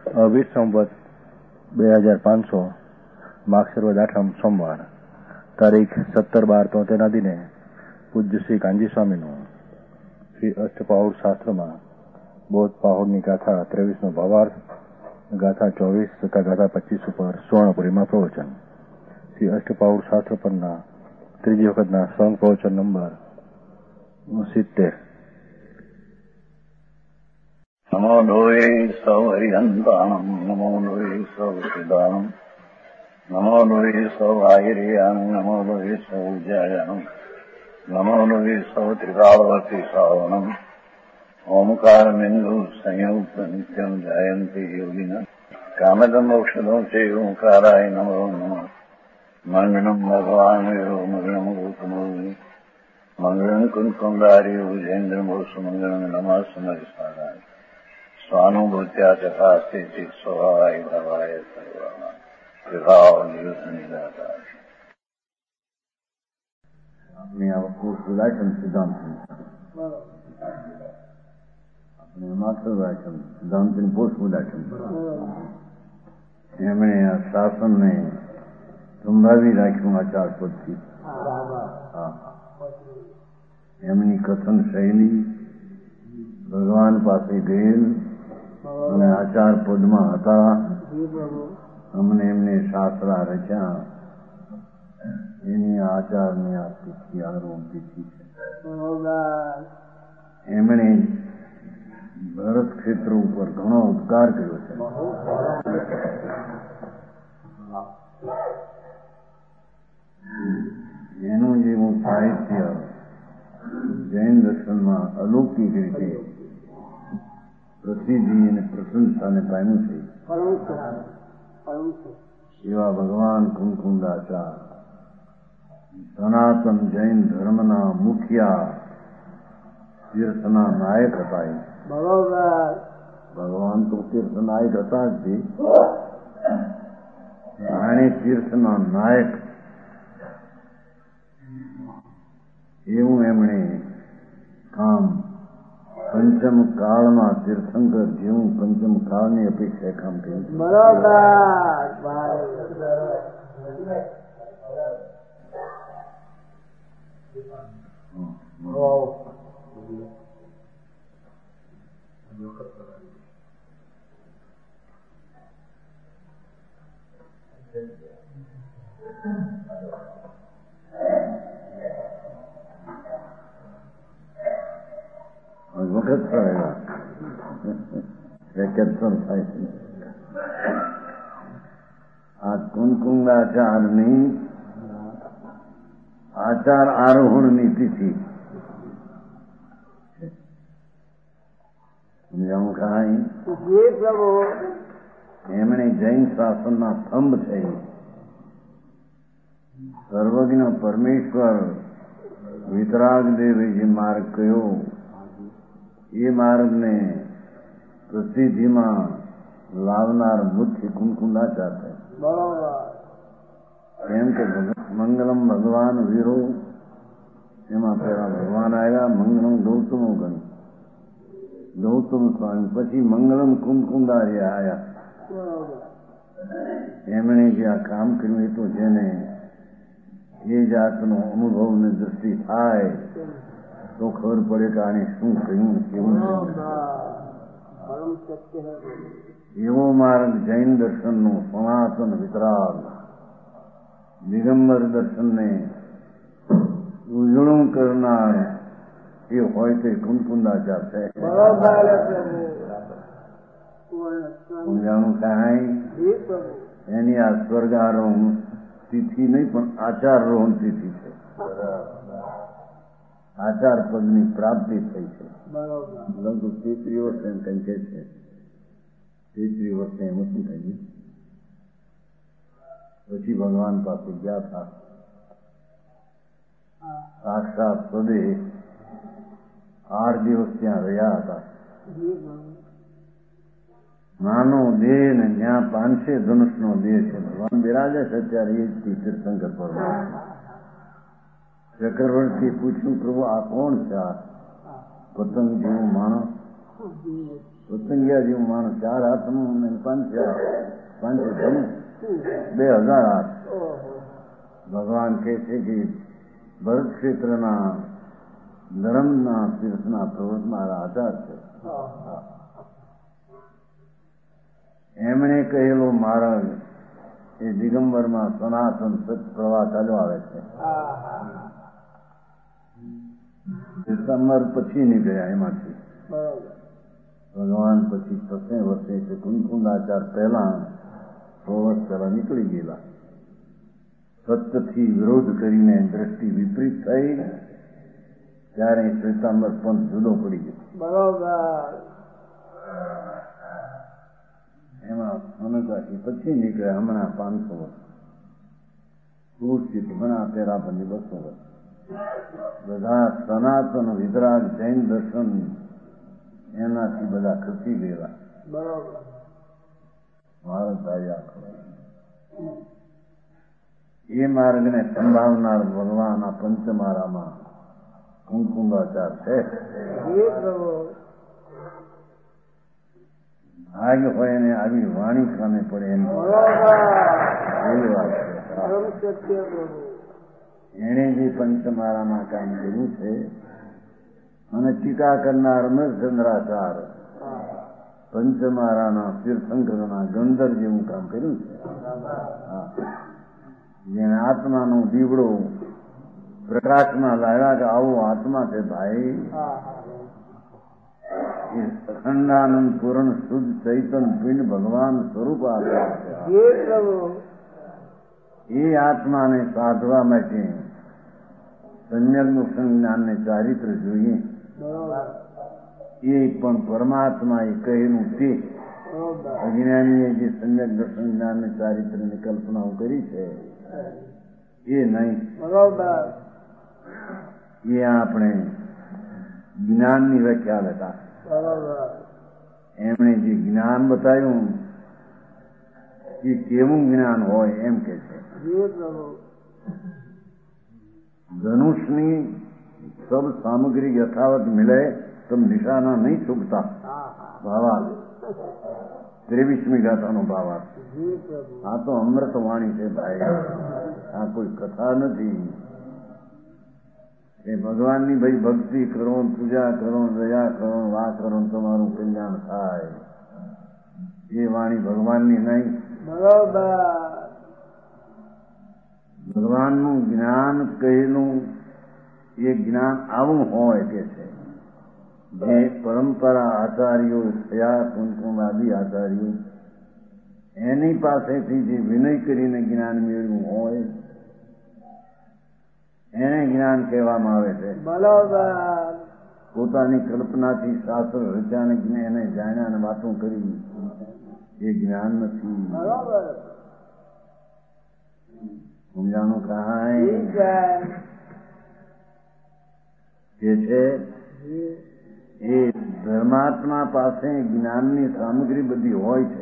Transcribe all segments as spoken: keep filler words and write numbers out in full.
વીસ સંવત બે હજાર પાંચસો માગશીર આઠમ સોમવાર તારીખ સત્તર બાર તોતેરના દિને પૂજ્ય શ્રી કાંજી સ્વામીનું શ્રી અષ્ટપાહુર શાસ્ત્રમાં બૌદ્ધ પાહુરની ગાથા ત્રેવીસનો ભાવાર્થ, ગાથા ચોવીસ તથા ગાથા પચીસ ઉપર સુવર્ણપુરીમાં પ્રવચન. શ્રી અષ્ટપાહુર શાસ્ત્ર પરના ત્રીજી વખતના સંઘ પ્રવચન નંબર સિત્તેર. નમો લોહે સૌ હરિહંતાણમ, નમો લોહે સૌ સિદ્ધાણમ, નમો લોહે સૌ આયર્યાણમ, નમો લોહે સૌ જયાણમ, નમો લોહે સૌ ત્રિકાળવતી શ્રાવણમ. ઓમકાર બિંદુ સંયુક્ત નિત્યમ જયંતી યોગિના કામદમ ઔષધો છે ઓંકારાય નમો નમઃ. મંગળમ ભગવાન વિરો મંગળમ ગૌતમો મંગળમ કુંકુંદારી ઉજેન્દ્રમો સુમંગળમ નમઃ સમરિસારાય સ્વાનુભૂત્યા ચકાસ્તે ચિત સ્વભાવાય ભવાય સર્વાના વિભાવ નિયુદ્ધ નિરાકાર. આપણે આ પુરુષ સિદ્ધાંત આપણે માત્ર વાચન સિદ્ધાંતની પોષ ઉદાટન એમણે આ શાસનને સંભાવી રાખ્યું આચાર પદથી. એમની કથન શૈલી ભગવાન પાસે ગયેલ અને આચાર પદમાં હતા. અમને એમને શાસ્ત્રા રચ્યા એની આચારની આ તિથિ આરોહ તિથિ છે. એમણે ભરત ક્ષેત્ર ઉપર ઘણો ઉપકાર કર્યો છે. એનું જેવું સાહિત્ય જૈન દર્શનમાં અલૌકિક રીતે પ્રસિદ્ધિ અને પ્રશંસાને પામ્યું છે. એવા ભગવાન કુંકુંદાચાર સનાતન જૈન ધર્મના મુખિયા તીર્થના નાયક હતા. ભગવાન તો તીર્થનાયક હતા જ તે. રાણી તીર્થના નાયક એવું એમણે કામ પંચમ કાળમાં તીર્થંકર જેવું પંચમ કાળની અપેક્ષા કામ કર્યું. વખત થયેલા વેકેશન થાય છે. આ કુંકુંદાચારની આચાર આરોહણની તિથિ સમજાવું કાંઈ. એમણે જૈન શાસનના સ્તંભ છે. સર્વજ્ઞ પરમેશ્વર વિતરાગદેવે જે માર્ગ કયો એ માર્ગને પ્રસિદ્ધિમાં લાવનાર મુખ્ય કુંકુંદાચાર છે. એમ કે મંગલમ ભગવાન વીરો એમાં પહેલા ભગવાન આવ્યા. મંગલમ ગૌતમ ગણ ગૌતમ સ્વામી, પછી મંગલમ કુંકુંદાર્ય આવ્યા. એમણે જે આ કામ કર્યું એ તો જેને એ જાતનો અનુભવ ને દ્રષ્ટિ થાય તો ખબર પડે કે આને શું કહ્યું કેવું એવો માર્ગ જૈન દર્શનનો સનાતન વિતરાગ દિગંબર દર્શનને ઉજળું કરનાર એ હોય તે કુંકુંદાચાર છે. સમજાણું કાંઈ. એની આ સ્વર્ગારોહણ તિથિ નહીં પણ આચારોહણ તિથિ છે. આચાર પદની પ્રાપ્તિ થઈ છે. લગભગ તેત્રી વર્ષે એમ કઈ કે છે. તેત્રી વર્ષે એમ શું થઈ પછી ભગવાન પાસે ગયા હતા. સાક્ષાત પદે આઠ દિવસ ત્યાં રહ્યા હતા. નાનો દેહ ને જ્યાં પાંચે ધનુષ નો દેહ છે. ભગવાન બિરાજે છે અત્યારે એ જ તીર્થંકર પર. ચક્રવર્તી પૂછ્યું, પ્રભુ આ કોણ છે? આ પતંગ જેવો માણસ, પતંગ પતંગિયા જેવું માણસ, ચાર હાથનું ને પાંચ પાંચ ધનું, બે હજાર હાથ. ભગવાન કહે છે કે ભરત ક્ષેત્રના ધર્મના તીર્થના પ્રવૃત્ત મારા આધાર છે. એમણે કહેલો માર્ગ એ દિગંબરમાં સનાતન સત પ્રવાહ ચાલ્યો આવે છે. ડિસેમ્બર પછી નીકળ્યા એમાંથી. ભગવાન પછી છસે વર્ષે છે કુંકુંદાચાર પહેલા સો વર્ષ પહેલા નીકળી ગયેલા. સત્યથી વિરોધ કરીને દ્રષ્ટિ વિપરીત થઈ ત્યારે શ્વેતાંબર પંથ જુદો પડી ગયો. બરોબર. એમાં અનુગાથી પછી નીકળે હમણાં પાંચસો વર્ષ કુર્ષિત ઘણા તેરા પંદી બસો વર્ષ. બધા સનાતન વિતરાગ જૈન દર્શન એનાથી બધા ખસી ગયેલા. બરોબર. ભારત આવ્યા એ માર્ગને સંભાવનાર ભગવાન આ પંચમારામાં કુંકુંદાચાર છે. આગ હોય ને આવી વાણી કામે પડે એની એવી વાત છે. એણે જે પંચમારામાં કામ કર્યું છે અને ટીકા કરનાર અમરચંદ્રાચાર પંચમારાના તીર્થંકરના ગંધર જેવું કામ કર્યું છે. જેને આત્માનો દીવડો પ્રકાશમાં લાવ્યા કે આવો આત્મા છે ભાઈ. એ અખંડાનંદ પૂર્ણ શુદ્ધ ચૈતન પિંડ ભગવાન સ્વરૂપ આપ્યા છે. એ આત્માને સાધવા માટે સમ્યકનું સંજ્ઞાનને ચારિત્ર જોઈએ. એ પણ પરમાત્મા એ કહેલું તે અજ્ઞાનીએ જે સમ્યક દર્શન જ્ઞાનને ચારિત્રની કલ્પનાઓ કરી છે એ નહીં. એ આપણે જ્ઞાનની વ્યાખ્યા લેતા. એમણે જે જ્ઞાન બતાવ્યું એ કેવું જ્ઞાન હોય એમ કે છે. ધનુષની સબ સામગ્રી યથાવત મિલે તમ નિશાના નહીં ચૂકતા. ભાવાર્થ ત્રેવીસમી ગાથાનો ભાવાર્થ. આ તો અમૃત વાણી છે ભાઈ, આ કોઈ કથા નથી. એ ભગવાનની ભાઈ ભક્તિ કરો, પૂજા કરો, દયા કરો, વાહ કરો, તમારું કલ્યાણ થાય. એ વાણી ભગવાનની નહીં. ભગવાનનું જ્ઞાન કહેલું એ જ્ઞાન આવું હોય કે છે જે પરંપરા આચાર્યો થયા કુમકુમ આદિ આચાર્યો એની પાસેથી જે વિનય કરીને જ્ઞાન મેળવ્યું હોય એને જ્ઞાન કહેવામાં આવે છે. પોતાની કલ્પનાથી શાસ્ત્ર રચ્યા એને જાણ્યા અને વાતો કરી એ જ્ઞાન નથી. સમજાણું કાંઈ જે છે એ ધર્માત્મા પાસે જ્ઞાનની સામગ્રી બધી હોય છે.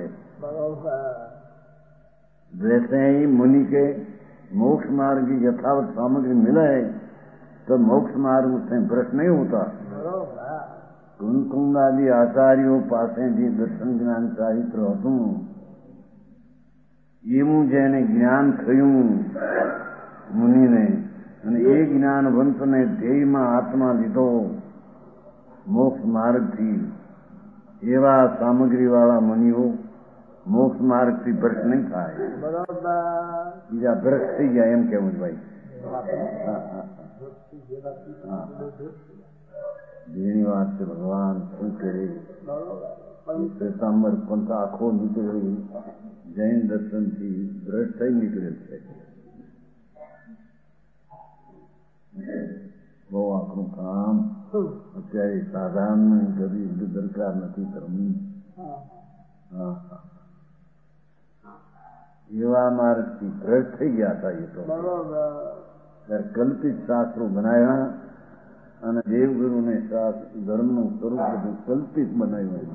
जैसे ही मुनि के मोक्ष मार्ग की यथावत सामग्री मिले तो मोक्ष मार्ग से भ्रष्ट नहीं होता. कुमकुम आदि आचार्यों पासे जी दर्शन ज्ञान चारित्र હતું એવું જેને જ્ઞાન થયું મુનિને અને એ જ્ઞાનવંતને ધ્યેયમાં આત્મા લીધો મોક્ષ માર્ગથી એવા સામગ્રી વાળા મુનિઓ મોક્ષ માર્ગથી ભ્રષ્ટ નહીં થાય. બીજા ભ્રષ્ટ થઈ ગયા એમ કેવું ભાઈ. જેની વાત છે ભગવાન શું કરે. શ્વેતાંબર પંથ આખો નીકળેલી જૈન દર્શનથી ભ્રષ્ટ થઈ નીકળેલ છે. બહુ આખું કામ અત્યારે સાધારણ કરી દરકાર નથી કરવું. એવા માર્ગથી ભ્રષ્ટ થઈ ગયા હતા. એ તો કલ્પિત શાસ્ત્રો બનાવ્યા અને દેવગુરુને ધર્મનું સ્વરૂપ બધું કલ્પિત બનાવ્યું.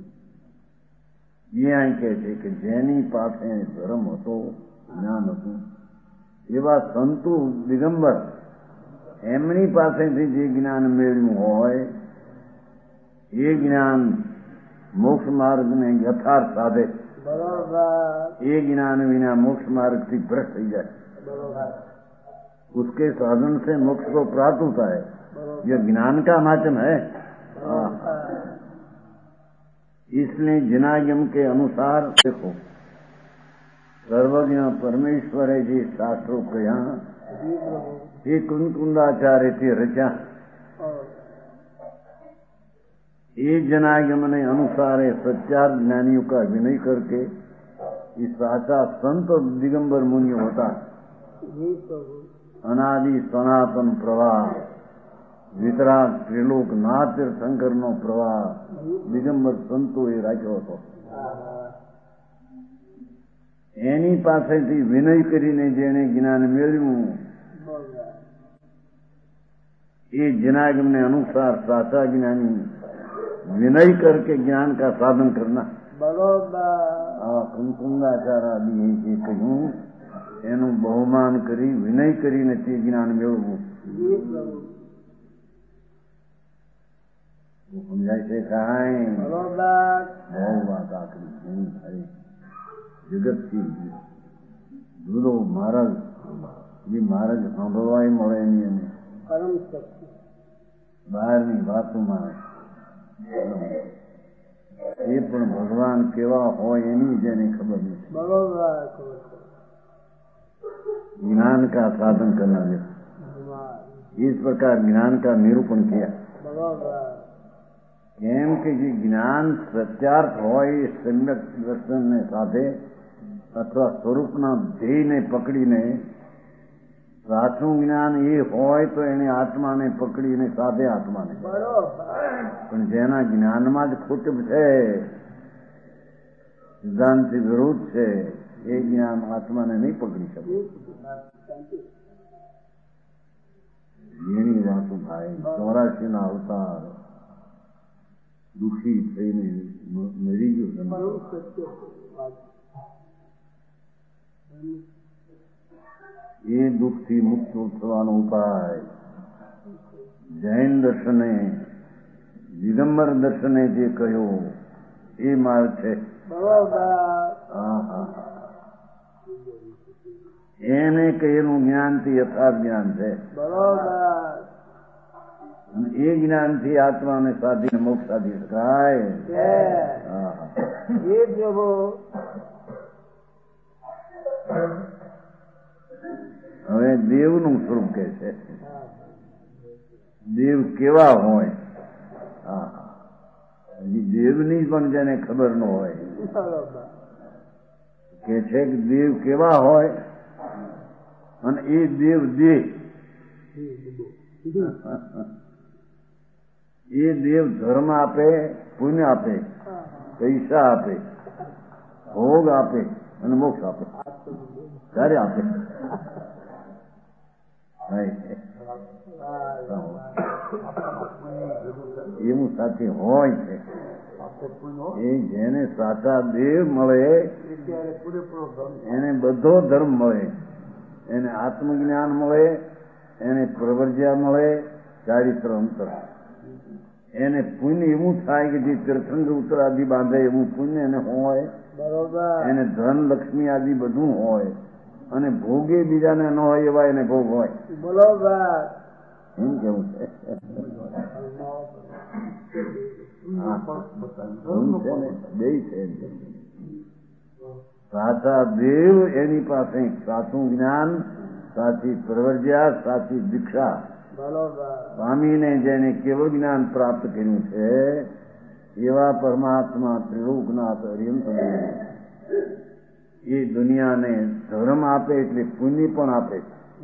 એ અહીં કહે છે કે જેની પાસે ધર્મ હતો જ્ઞાન હતું એવા સંતો દિગંબર એમની પાસેથી જે જ્ઞાન મેળવ્યું હોય એ જ્ઞાન મોક્ષ માર્ગને યથાર્થ સાધે. बरोबर એ જ્ઞાન વિના મોક્ષ માર્ગથી ભ્રષ્ટ થઈ જાય. बरोबर उसके साधन से मोक्ष को प्राप्त होता है. यह ज्ञान का माध्यम है. इसलिए जिनागम के अनुसार देखो सर्वज्ञ परमेश्वर है जी शास्त्रों के यहाँ ये कुंकुंदाचार्य थे रचा. ये जनागम ने अनुसार सच्चार ज्ञानियों का विनय करके इस साचा संत दिगंबर मुनि होता. अनादि सनातन प्रवाह વિતરાગ ત્રિલોક નાથ શંકરનો પ્રવાહ દિગંબર સંતોએ રાખ્યો હતો. એની પાસેથી વિનય કરીને જેણે જ્ઞાન મેળવ્યું એ જનાગમને અનુસાર સાચા જ્ઞાની विनय करके ज्ञान का साधन करना. बरोबर કુંકુંદાચાર આદિએ જે કહ્યું એનું બહુમાન કરી વિનય કરીને તે જ્ઞાન મેળવવું. સમજાય છે કાંઈ? बरोबर બહુ વાત આકરી ઘણી ખરી. જગતથી જુદો મહારાજ એ મહારાજ સાંભળવાય મળે નહીં એને परम शक्ति બહારની વાતોમાં એ પણ ભગવાન કેવા હોય એની જેને ખબર નથી. बरोबर ज्ञान का साधन करना है. इस प्रकार ज्ञान का निरूपण किया. बरोबर કેમ કે જે જ્ઞાન સત્યાર્થ હોય એ સમ્યક દર્શનને સાથે અથવા સ્વરૂપના ધ્યેયને પકડીને સાચું જ્ઞાન એ હોય તો એને આત્માને પકડીને સાથે આત્માને. પણ જેના જ્ઞાનમાં જ ખોટું છે સિદ્ધાંતથી વિરોધ છે એ જ્ઞાન આત્માને નહીં પકડી શકે. એની વાતો ભાઈ ચોરાશી ના અવતાર દુઃખી થઈને મરી ગયું. એ દુઃખથી મુક્ત થવાનો ઉપાય જૈન દર્શને દિગંબર દર્શને જે કહ્યો એ માર્ગ છે. એને કહેલું જ્ઞાનથી યથાર્થ જ્ઞાન છે. એ જ્ઞાનથી આત્માને સાધીને મોક્ષ સાધી શકાય. હવે દેવનું સ્વરૂપ કે છે. દેવ કેવા હોય? હા હજી દેવની પણ જેને ખબર ન હોય કે છે કે દેવ કેવા હોય અને એ દેવ દેહ એ દેવ ધર્મ આપે, પુણ્ય આપે, પૈસા આપે, ભોગ આપે અને મોક્ષ આપે. ક્યારે આપે? એવું સાથે હોય છે. એ જેને સાચા દેવ મળે એને બધો ધર્મ મળે, એને આત્મજ્ઞાન મળે, એને પ્રવર્જ્યા મળે, ચારિત્ર અંતર. એને પુણ્ય એવું થાય કે જે તીર્થંકર ઉત્તરાદિ બાંધે એવું પુણ્ય એને હોય. એને ધન લક્ષ્મી આદિ બધું હોય અને ભોગે બીજાને ન હોય એવા એને ભોગ હોય. એમ કેવું છે. બે છે. સાચા દેવ એની પાસે સાચું જ્ઞાન, સાચી પ્રવર્જ્યા, સાચી દીક્ષા સ્વામીને જેને કેવળ જ્ઞાન પ્રાપ્ત કર્યું છે એવા પરમાત્મા ત્રિલોકનાથ હરિયંત એ દુનિયાને ધર્મ આપે એટલે પુણ્ય પણ આપે.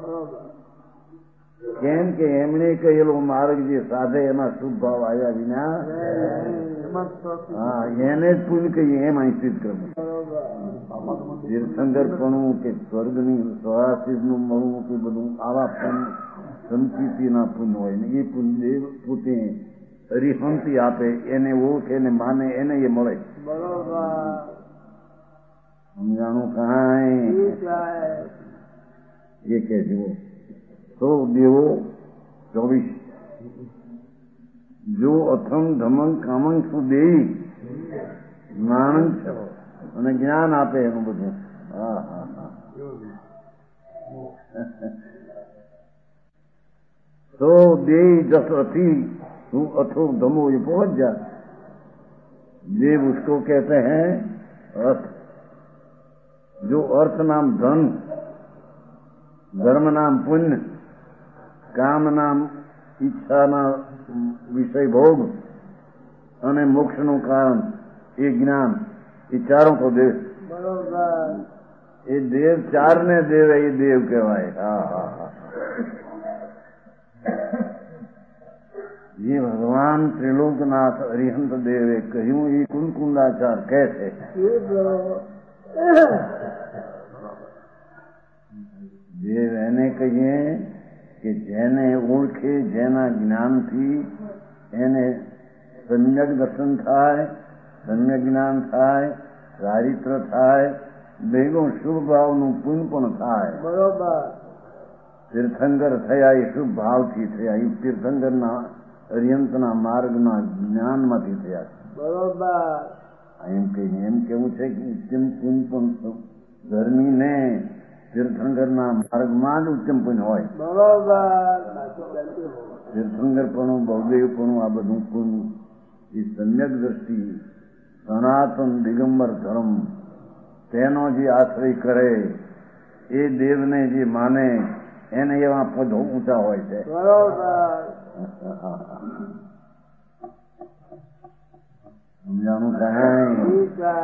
કેમ કે એમણે કહેલો માર્ગ જે સાધે એમાં શુભ ભાવ આવ્યા વિના હા એને જ પુણ્ય કહીએ એમ અહીં સિદ્ધ કરવું. તીર્થંકરપણું કે સ્વર્ગની સ્વરાશિનું મળવું કે બધું આવા પણ સંપત્તિના પુણ્ય હોય ને એ પુણ્ય દેવ પોતે હરિહંતી આપે, એને ઓળખે ને માને એને એ મળે. સમજાણું કાંઈ? એ કે જુઓ સો દેવો ચોવીસ જો અથમ ધમંગ કામંગ સુદેવી જ્ઞાન અને જ્ઞાન આપે એનું બધું. હા હા હા. તો દેહ जस अति हूँ अथो धमो ये पहुंच जा। देव उसको कहते हैं अर्थ। जो अर्थ नाम धन, धर्म नाम पुण्य, काम नाम ઈચ્છાના વિષય ભોગ અને મોક્ષનું કારણ એ જ્ઞાન, એ ચારો કો દેવ. બરોબર. એ દેવ ચાર ને દેવ એ દેવ કહેવાય. હા હા હા. જે ભગવાન ત્રિલોકનાથ અરિહંત દેવે કહ્યું એ કુલકુંડાચાર કહે છે. દેવ એને કહીએ કે જેને ઓળખે, જેના જ્ઞાનથી એને સમ્યક દર્શન થાય, સમ્યક જ્ઞાન થાય, ચારિત્ર થાય, બેનો શુભ ભાવનું પુણ્ય પણ થાય. બરોબર. તીર્થંકર થયા એ શુભ ભાવથી થયા. એ તીર્થંકરના અરિહંતના માર્ગના જ્ઞાનમાંથી થયા છે. બરોબર. એમ કહીને એમ કેવું છે કે ઉત્તમ પુણ્ય પણ ધર્મીને તીર્થંકરના માર્ગમાં જ ઉત્તમ પુણ્ય હોય. બરોબર. તીર્થંકરપણું, બહુદેવપણું, આ બધું પુણ્ય એ સમ્યક દ્રષ્ટિ સનાતન દિગંબર ધર્મ તેનો જે આશ્રય કરે એ દેવને જે માને એને એવા પદો ઊંચા હોય છે. બરોબર. સમજાણું કાંઈ? ઠીક છે.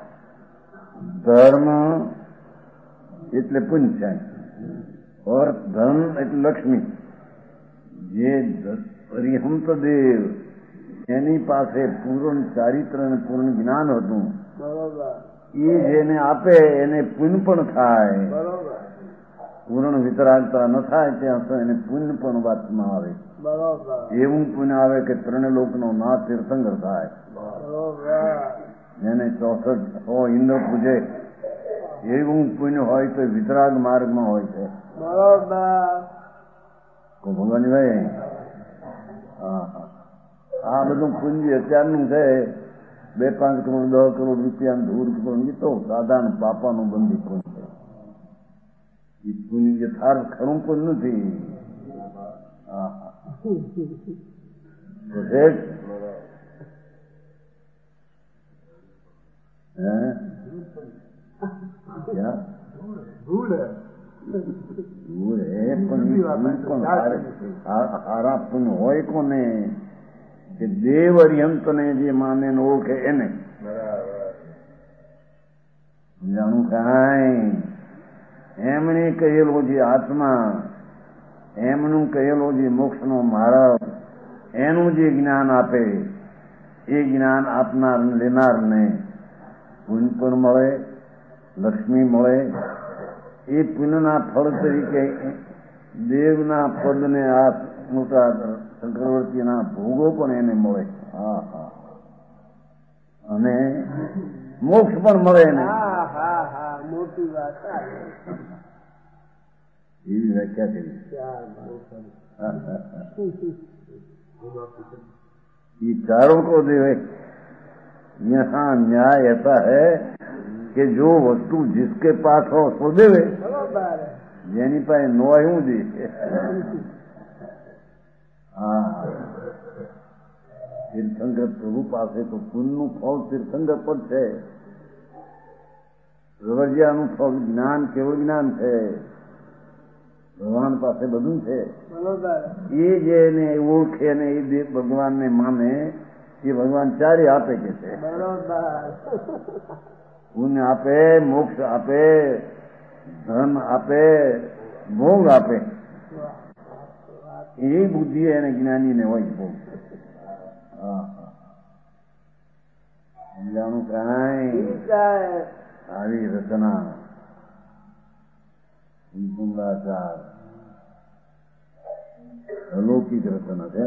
ધર્મ એટલે પુણ્ય છે, ઓર ધન એટલે લક્ષ્મી. જે અરિહંત દેવ એની પાસે પૂર્ણ ચારિત્ર અને પૂર્ણ જ્ઞાન હતું. બરોબર. એ જેને આપે એને પુણ્ય પણ થાય. બરોબર. પૂર્ણ વિતરાગતા ન થાય ત્યાં તો એને પુણ્ય પણ વાતમાં આવે. બરોબર. એવું પુણ્ય આવે કે ત્રણે લોકનો નાથ તીર્થંકર થાય. બરોબર. જેને ચોસઠ સો ઇન્દ્ર પૂજે એવું પુણ્ય હોય તો વિતરાગ માર્ગમાં હોય છે. બરોબર. ભગવાનભાઈ, હા હા, આ બધું પુણ્ય અત્યારનું છે. બે પાંચ કરોડ દસ કરોડ રૂપિયા ધૂર કરોડ એ તો સાધારણ બાપાનું બંધી પુણ્ય છે. એ પુણ્ય યથાર્થ ખરું પુણ્ય નથી. હા હા. હારા પુણ્ય હોય કોને કે દેવ અરિહંત ને જે માને ઓળખે એને. જાણું કાંઈ? એમણે કહેલો જે આત્મા, એમનું કહેલો જે મોક્ષનો માર્ગ, એનું જે જ્ઞાન આપે એ જ્ઞાન આપનાર લેનારને પુણ્ય પણ મળે, લક્ષ્મી મળે. એ પુણ્યના ફળ તરીકે દેવના પદને આ મોટા ચક્રવર્તીના ભોગો પણ એને મળે. હા હા. અને મોક્ષ પણ મળે એને. હા હા હા. મોટી વાત. એવી વ્યાખ્યા કરી. ये चारों को देवे। यहाँ न्याय ऐसा है कि जो वस्तु जिसके पास हो सो देवे, જેની પાસે નો આવ્યું દે. હા, તીર્થંકર પ્રભુ પાસે તો પુણ્યનું ફળ તીર્થંકર પર છે, રવૈયાનું ફળ જ્ઞાન, કેવળ જ્ઞાન છે. ભગવાન પાસે બધું છે. એ જેને ઓળખે ને એ દેવ ભગવાનને માને એ ભગવાન ચારે આપે કે છે. પુણ્ય આપે, મોક્ષ આપે, ધન આપે, ભોગ આપે. એ બુદ્ધિ એને જ્ઞાનીને હોય ભોગ. સમજાણું કાંઈ? આવી રચના કુંડાચાર અલૌકિક રચના છે.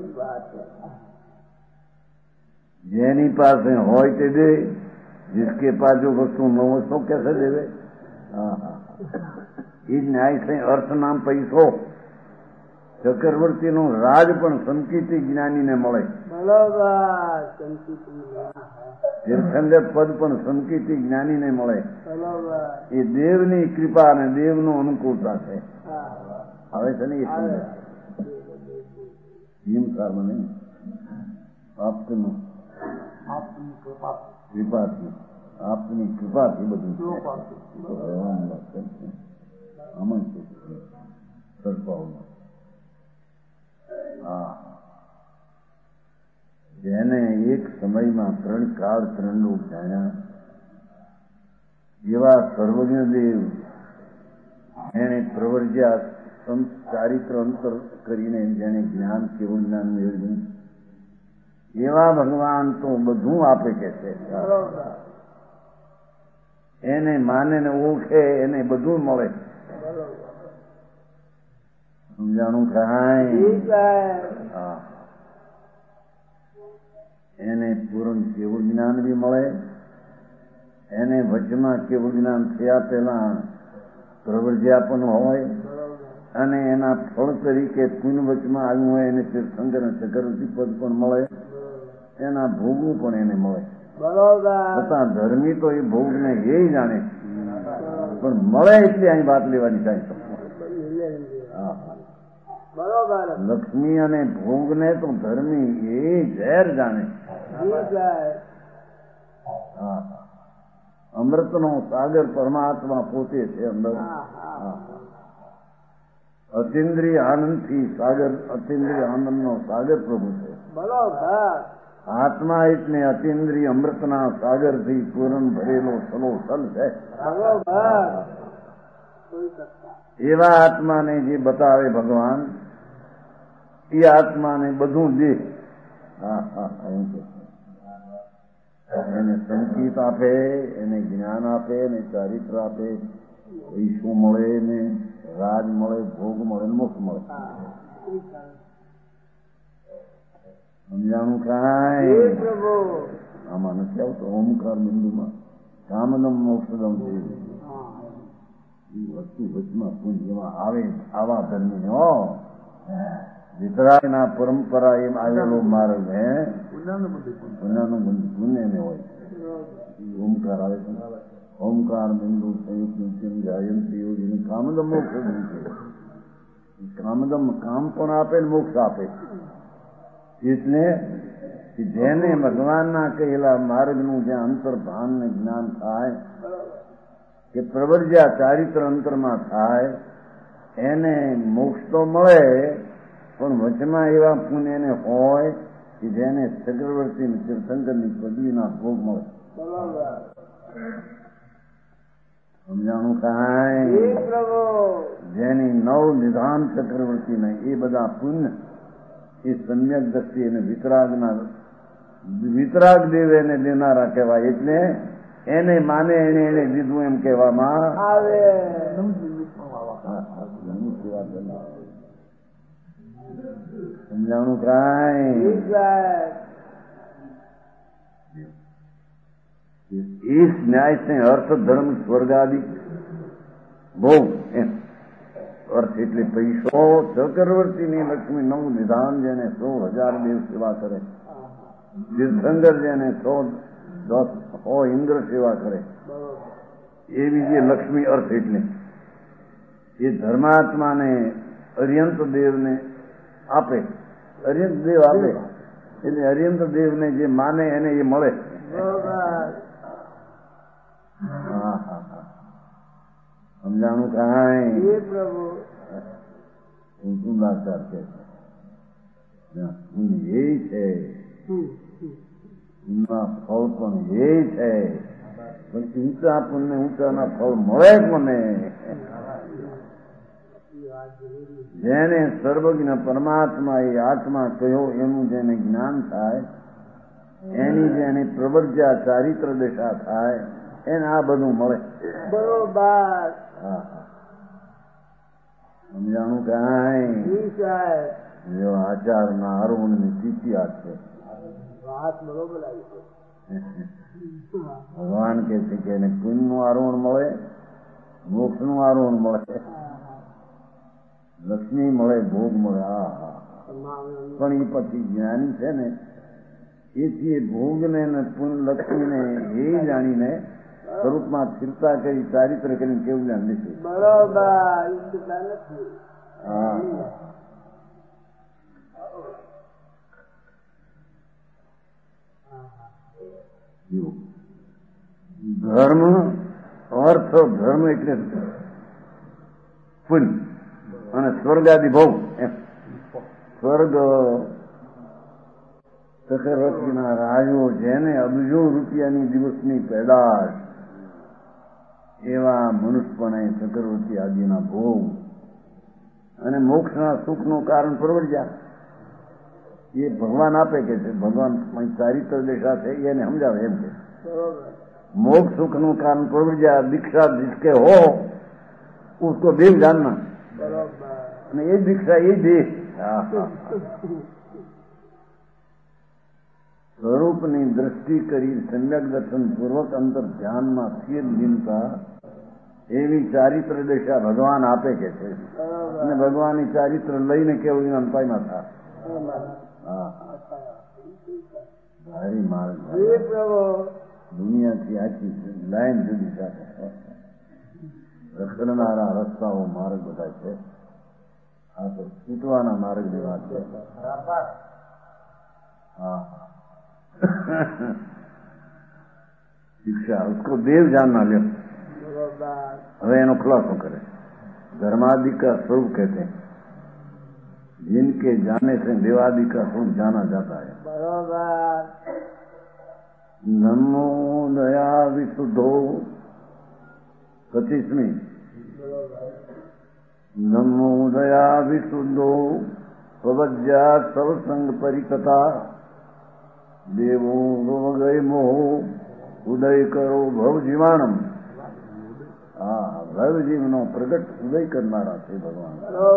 જેની પાસે હોય તે દે, जिसके पास जो वस्तु न हो सो कैसे देवे? हाँ हाँ. ये न्याय से अर्थ नाम पैसो ચક્રવર્તીનું રાજ પણ સંકિતી જ્ઞાનીને મળે. બરોબર સંકિતી તીર્થંકર પદ પણ સંકિતી જ્ઞાનીને મળે. બરોબર એ દેવની કૃપા અને દેવનું અનુકૂળતા છે. આવે છે ને એ સમજ હિમકાર મને આપનું કૃપાથી આપની કૃપાથી બધું આમાં છે સદભાવમાં. હા, જેને એક સમયમાં ત્રણ કાળ ત્રણ લોક જાણ્યા એવા સર્વજ્ઞ દેવ એને પ્રવર્જ્યા સંત ચારિત્ર અંતર કરીને જેને જ્ઞાન કેવું જ્ઞાન મેળવ્યું એવા ભગવાન તો બધું આપે કે છે. એને માને ને ઓળખે એને બધું મળે. સમજાણું કાંઈ? હા, એને પૂર્ણ કેવું જ્ઞાન બી મળે. એને વચમાં કેવું જ્ઞાન થયા પહેલા પ્રવર્જ્યા પણ હોય અને એના ફળ તરીકે પુન વચમાં આવ્યું હોય એને તીર્થંકર ચક્રવર્તી પદ પણ મળે. એના ભોગવું પણ એને મળે. છતાં ધર્મી તો એ ભોગને એ જાણે પણ મળે એટલે અહીં વાત લેવાની થાય. લક્ષ્મી અને ભોગને તો ધર્મી એ ઝેર જાણે. હા, અમૃતનો સાગર પરમાત્મા પોતે છે અંદર. અતિન્દ્રિય આનંદથી સાગર અતિન્દ્રિય આનંદનો સાગર પ્રભુ છે. આત્મા એટલે અતિન્દ્રિય અમૃતના સાગરથી પૂરણ ભરેલો સલોસલ છે. એવા આત્માને જે બતાવે ભગવાન એ આત્માને બધું દે. હા હા, એમ કે એને સંકેત આપે, એને જ્ઞાન આપે, એને ચારિત્ર આપે. પૈસો મળે ને રાજ મળે, ભોગ મળે, મોક્ષ મળે. સમજાણું કાંઈ? આમાં નથી આવતો ઓમકાર બિંદુમાં કામદમ મોક્ષદમ છે. એ વસ્તુ વચમાં પૂંજમાં આવે. આવા ધર્મી હો વિતરાગના પરંપરા એમ આવેલો માર્ગ હે પુનાનું બંધ પુણ્યને હોય. ઓમકાર આવે છે. ઓમકાર બિંદુ સંયુક્ત જાયંતી યોગી કામદમ મોક્ષદમ છે. કામદમ કામ પણ આપે ને મોક્ષ આપે. એટલે જેને ભગવાનના કહેલા માર્ગનું જ્યાં અંતર્ભાન ને જ્ઞાન થાય કે પ્રવર્જ્યા ચારિત્ર અંતરમાં થાય એને મોક્ષ તો મળે પણ વચમાં એવા પુણ્યને હોય કે જેને ચક્રવર્તી તીર્થંકરની પદવીના ભોગ મળે. સમજાણું કાંઈ? જેની નવ નિધાન ચક્રવર્તી ને એ બધા પુણ્ય એ સમ્યક દ્રષ્ટિ અને વિતરાગના વિતરાગ દેવ એને દેનારા કહેવાય. એટલે એને માને એને એને દીધું એમ કહેવામાં આવે. સમજાણું કાંઈ? इस न्याय से अर्थ धर्म स्वर्ग आदि भोग एम अर्थ એટલે પૈસો ચક્રવર્તીની લક્ષ્મી નવ નિધાન જેને સો હજાર દેવ સેવા કરે, તીર્થંકર જેને સો દસ હો ઇન્દ્ર સેવા કરે, એવી જે લક્ષ્મી અર્થ એટલે એ ધર્માત્માને અર્યંત દેવને આપે. અર્યંત દેવ આપે એટલે અર્યંત દેવને જે માને એને એ મળે. હા હા હા, સમજાણું કાંઈ? સુંદરાચાર કે એ છે એના ફળ પણ એ છે. પણ ઊંચા પુણ્ય ઊંચાના ફળ મળે જ મને. જેને સર્વજ્ઞ પરમાત્મા એ આત્મા કહ્યો એનું જેને જ્ઞાન થાય, એની જેને પ્રવર્જ્યા ચારિત્ર દશા થાય એને આ બધું મળે. બરોબર. હા હા, સમજાણું કાંઈ? જો આચારના આરોહણની સ્થિતિ આ છે. ભગવાન કે છે કે એને પુણ્યનું આરોહણ મળે, મોક્ષનું આરોહણ મળે. લક્ષ્મી મળે, ભોગ મળે, આ પણ એ પછી જ્ઞાની છે ને એથી એ ભોગને લક્ષ્મીને એ જાણીને સ્વરૂપમાં સ્થિરતા કરી ચારિત્ર કરીને કેવું જ્ઞાન લીધું. બરોબર. હા ધર્મ અર્થ ધર્મ એટલે પુણ્ય અને સ્વર્ગાદી ભોગ. સ્વર્ગ ચક્રવર્તીના રાજો જેને અબજો રૂપિયાની દિવસની પેદાશ એવા મનુષ્યપણે ચક્રવર્તી આદિના ભોગ અને મોક્ષના સુખનું કારણ પ્રવર્ત્યા એ ભગવાન આપે કે છે. ભગવાન ચારિત્ર દેશા છે એને સમજાવે એમ કે मोक्ष सुख नु कारण प्रवृत्ति दीक्षा जिसके हो उसको देव जानना અને એ દીક્ષા એ દેહ સ્વરૂપની દ્રષ્ટિ કરી સમ્યક દર્શન પૂર્વક અંતર ધ્યાનમાં સ્થિર લીનતા એવી ચારિત્ર દિશા ભગવાન આપે કે છે. અને ભગવાનની ચારિત્ર લઈને કેવું જ્ઞાન પામ્યા હતા. હા ભારી માર્ગ દુનિયાથી આખી લાઈન જુદી સાથે રખડનારા રસ્તાઓ માર્ગ બધા છે. આ તો છૂટવાના માર્ગની વાત છે. હા शिक्षा उसको देव जानना लो. હવે એનો ખુલાસો કરે. धर्मादि का स्वरूप कहते हैं जिनके जाने से देवादि का स्वरूप जाना जाता है. नमो दया विशुद्धो पच्चीसवीं. नमो दया विशुद्धो पवज्या सर्वसंग परिकथा देवो गए मोह उदय करो भव जीवाणम. હા ભવ જીવનો પ્રગટ ઉદય કરનારા છે ભગવાન.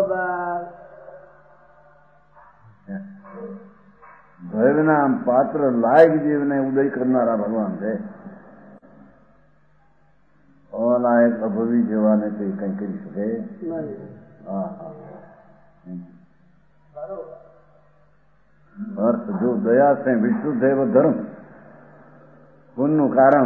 ભવના પાત્ર લાયક જીવને ઉદય કરનારા ભગવાન છે. અલાયક અભવી જેવાને તે કઈ કરી શકે. હા હા अर्थ जो दया से विशुद्ध है वो धर्म पुण्य कारण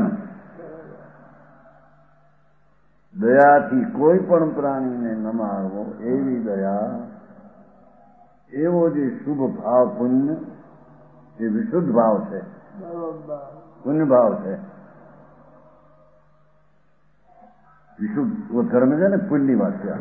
દયાથી કોઈ પણ પ્રાણીને ન મારવો એવી દયા એવો જે શુભ ભાવ પુણ્ય એ વિશુદ્ધ ભાવ છે. પુણ્ય ભાવ છે વિશુદ્ધ. वो धर्म છે ને પુણ્યની વાત છે.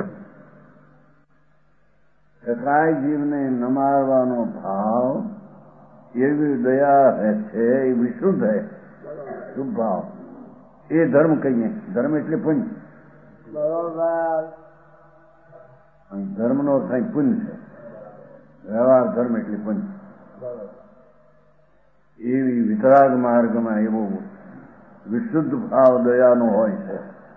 કસાય જીવને ન મારવાનો ભાવ એવી દયા છે એ વિશુદ્ધ હે શુભ ભાવ. એ ધર્મ કહીએ. ધર્મ એટલે પુણ્ય. ધર્મ નો થાય પુણ્ય છે. વ્યવહાર ધર્મ એટલે પુણ્ય. એવી વિતરાગ માર્ગમાં એવો વિશુદ્ધ ભાવ દયાનો હોય છે.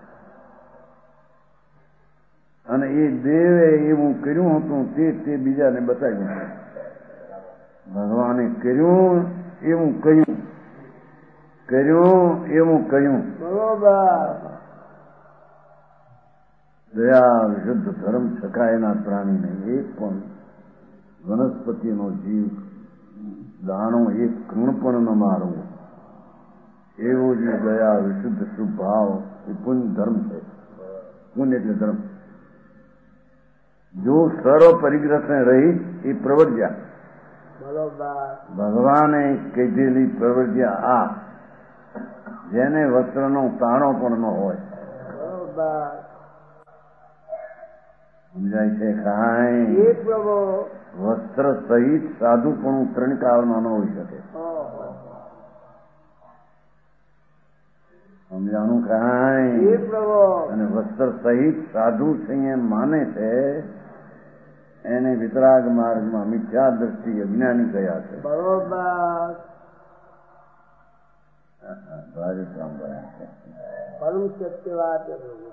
અને એ દેવે એવું કર્યું હતું તે તે બીજાને બતાવ્યું. ભગવાને કર્યું એવું કહ્યું, કર્યું એવું કહ્યું. દયા વિશુદ્ધ ધર્મ છકાયેલા પ્રાણીને એક પણ વનસ્પતિનો જીવ દાણો એક કણ પણ ન મારવો એવો જે દયા વિશુદ્ધ શુભ ભાવ એ પુણ્ય ધર્મ છે. પુણ્ય એટલે ધર્મ. જો સર્વ પરિગ્રહ રહી એ પ્રવર્ત્યા ભગવાને કીધેલી પ્રવૃત્તિયા આ જેને વસ્ત્રનો તાણો પણ ન હોય. સમજાય છે? કાંઈ વસ્ત્ર સહિત સાધુ પણ ત્રણ કાળમાં ન હોઈ શકે. સમજાણું? કાંઈ. અને વસ્ત્ર સહિત સાધુ છે એમ માને છે એને વિતરાગ માર્ગમાં મિથ્યા દ્રષ્ટિ અજ્ઞાની કયા છે. બરોબર. રાજસ્થાન બન્યા છે. પરમ સત્ય વાત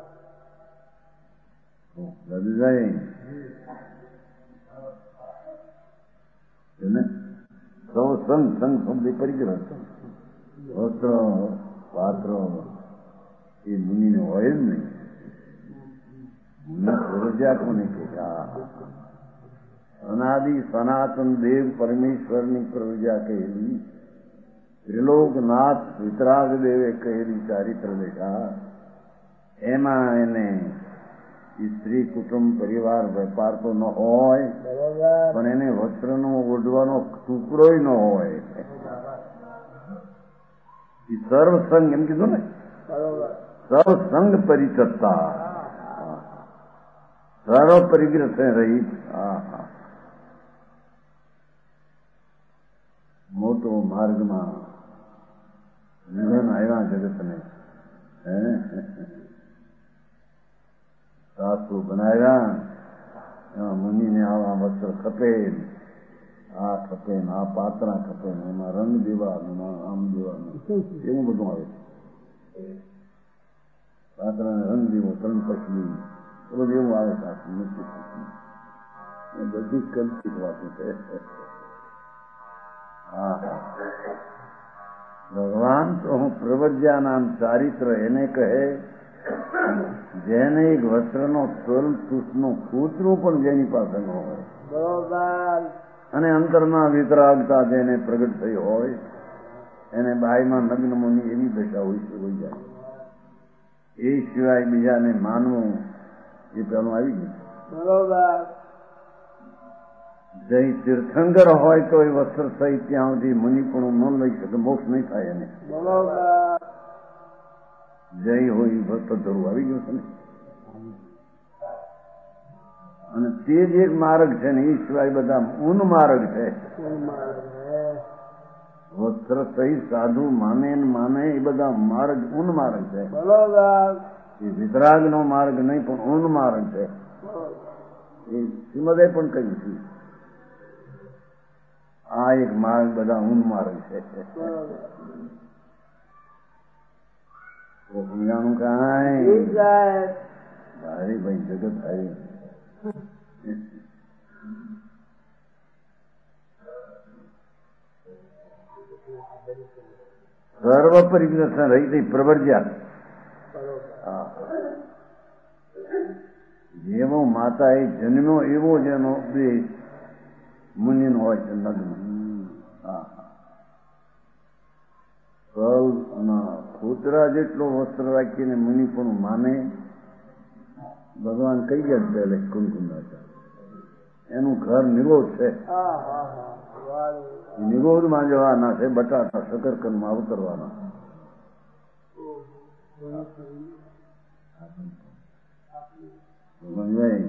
સૌ સંગ સંગ શબ્દ પરિગ્રહ. વસ્ત્ર પાત્ર એ મુનિને હોય જ નહીં. પ્રવજ્યા કોને કે અનાદિ સનાતન દેવ પરમેશ્વરની પ્રવજ્યા કહેલી, ત્રિલોકનાથ વિતરાગ દેવે કહેલી ચારિત્ર દેખા. એમાં એને સ્ત્રી કુટુંબ પરિવાર વેપાર તો ન હોય, પણ એને વસ્ત્રનો ઓઢવાનો ટુકડો ન હોય. સર્વસંગ એમ કીધું ને, સર્વસંગ પરિચત્તા, સર્વ પરિગ્રહ રહી. મોટો માર્ગમાં નિધન આવ્યા જગતને, શાસ્ત્રો બનાવ્યા. એમાં મુનિને આવા વસ્ત્ર ખપે, આ ખપે આ પાત્રા ખપે, એમાં રંગ દેવાનું, આમ દેવાનું, એવું બધું આવે. પાત્રાને રંગ દેવો, ત્રણ પછલી, એ બધું એવું આવે. શાસ્ત્ર એ બધી કલ્પિત વાતો છે. હા, ભગવાન તો હું પ્રવજ્યા નામ ચારિત્ર એને કહે જેને એક વસ્ત્રનો તલ તૂસનો કૂતરું પણ જેની પાસે ન હોય, અને અંતરમાં વિતરાગતા જેને પ્રગટ થઈ હોય, એને બાયમાં નગ્ન મુનિ એવી દશા હોઈ જાય. એ સિવાય બીજાને માનવું એ પેલું આવી ગયું. બરોબર. જય તીર્થંકર હોય તો એ વસ્ત્ર સહિત ત્યાં સુધી મુનિ પણ ન લઈ શકે, મોક્ષ નહીં થાય એને. જય હોય વસ્ત્ર ધરવું આવી ગયું છે ને. અને તે જ એક માર્ગ છે ને, એ સિવાય બધા ઊન માર્ગ છે. વસ્ત્ર સહિત સાધુ માને માને એ બધા માર્ગ ઊન માર્ગ છે. એ વિતરાગ નો માર્ગ નહીં, પણ ઊન માર્ગ છે. એ શ્રીમદે પણ કહ્યું છે આ એક માર્ગ બધા ઊન માર્ગ છે. સમજાણું કાંઈ ભાઈ ભાઈ જગત આવી. સર્વ પરિગ્રહ રહી ગઈ પ્રવર્જ્યા. જેવો માતા એ જન્મ્યો એવો જેનો દેહ મુનિનો હોય છે, નગ્ન. કૂતરા જેટલો વસ્ત્ર રાખીને મુનિ પણ માને. ભગવાન કઈ ગયા પહેલે કુંકુંડા એનું ઘર નિરોધ છે. નિરોધમાં જવાના છે, બટાટા શકરકંદમાં ઉતરવાના. સમજાય?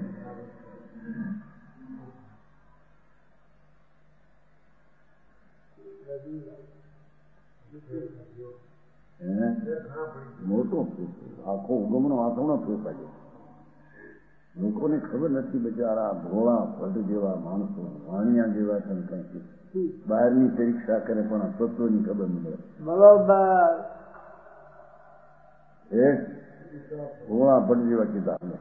મોટો આખો ઉગમનો આથોણો ફેંકાય. લોકોને ખબર નથી, બિચારા ભોળા ભટ્ટ જેવા માણસો, વાણિયા જેવા કંઈક બહારની પરીક્ષા કરે પણ આ તત્વની ખબર ન મળે. બરોબર. એ ભોળા ભટ્ટ જેવા કીધા અમે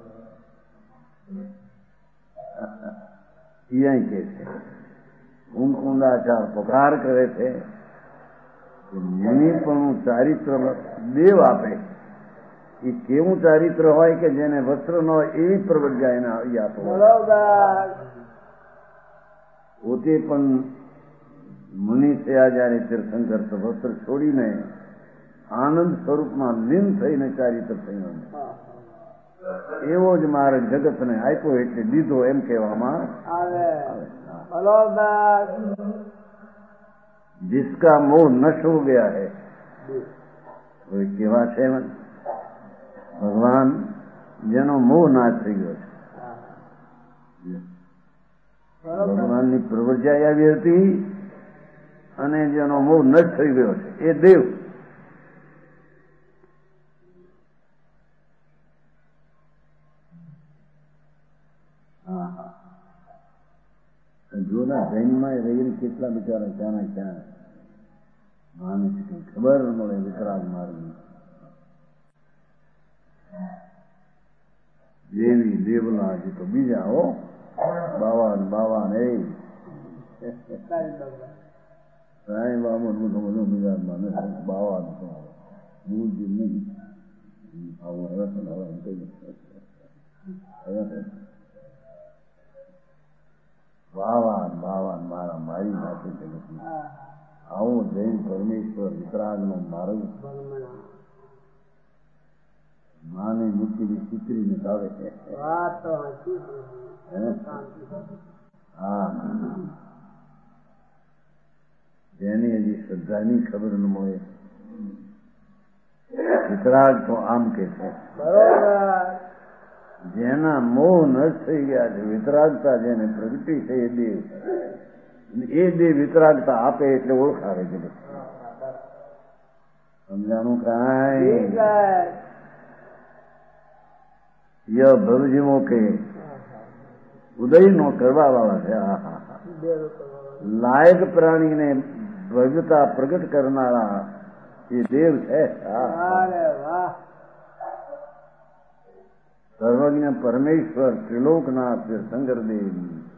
કે છે. ઊંકુંડાચાર પકાર કરે છે. મુનિ પણ ચારિત્ર દેવ આપે. એ કેવું ચારિત્ર હોય કે જેને વસ્ત્ર ન હોય એવી પ્રવજ્ઞા એને આપો. પોતે પણ મુનિ થયા જયારે તીર્થંકર તો વસ્ત્ર છોડીને આનંદ સ્વરૂપમાં લીન થઈને ચારિત્ર થયું. એવો જ માર્ગ જગતને આપ્યો એટલે દીધો એમ કહેવામાં આવે. जिसका मोह नष्ट हो गया है वो केवा છે ભગવાન જેનો મોહ નાશ થઈ ગયો છે. ભગવાનની પ્રવૃત્તિ આવી હતી અને જેનો મોહ નષ્ટ થઈ ગયો છે એ દેવ. જૂના જૈનમાં રહીને કેટલા બિચારા ક્યાં ક્યાં માને છે કઈ ખબર મળે વિકરાગ માર્ગ. દેવી દેવલા હજી તો બીજા હો બાવા બાવા ને સાંઈ બાબા બધું બધું બીજા માને બાવા નહીં આવું હવે હવે કઈ વાવાન વાવાન મારા મારી નાખે જગતમાં આવું જૈન પરમેશ્વર વિતરાગનો માર્ગ માને મૂકીને ચિત્રીને ભાવે છે. હા જેની હજી શ્રદ્ધાની ખબર ન મળે વિતરાગ તો આમ કે છે. જેના મોહ નષ્ટ થઈ ગયા છે, વિતરાગતા જેને પ્રગટી છે એ દેવ એ દેવ વિતરાગતા આપે એટલે ઓળખાવે છે. સમજાણું કાંઈ ય ભવજીવો કે ઉદય નો કરવા વાળા છે. હા હા હા લાયક પ્રાણીને ભવ્યતા પ્રગટ કરનારા એ દેવ છે. સર્વજ્ઞ પરમેશ્વર ત્રિલોકનાથ શંકરદેવ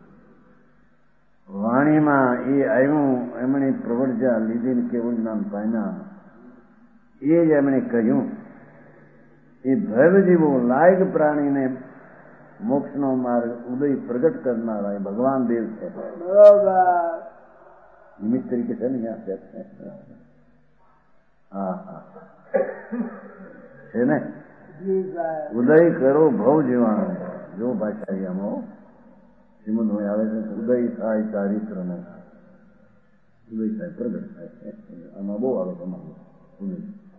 વાણીમાં એ આવ્યું, એમણે પ્રવર્જા લીધી કેવળ નામ પામ્યા. એ જ એમણે કહ્યું એ ભવજીવો લાયક પ્રાણીને મોક્ષનો માર્ગ ઉદય પ્રગટ કરનારા એ ભગવાન દેવ છે. નિમિત્ત તરીકે છે ને હા હા છે ને. ઉદય કરો ભવ જીવાણ જો ભાષામાં શ્રીમદ આવે છે ઉદય થાય ચારિત્ર નો ઉદય થાય પ્રગટ થાય આમાં બહુ આવે તમારું ઉદય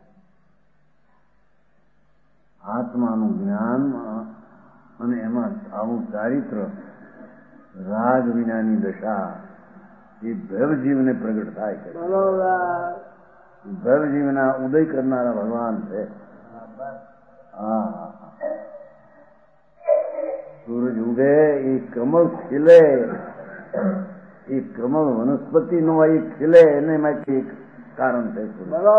આત્માનું જ્ઞાન અને એમાં આવું ચારિત્ર રાગ વિનાની દશા એ ભવજીવને પ્રગટ થાય છે. ભવજીવના ઉદય કરનારા ભગવાન છે. હા સૂરજ ઉગે એ કમળ ખીલે એ કમળ વનસ્પતિ નો એ ખીલે એને માટે એક કારણ છે.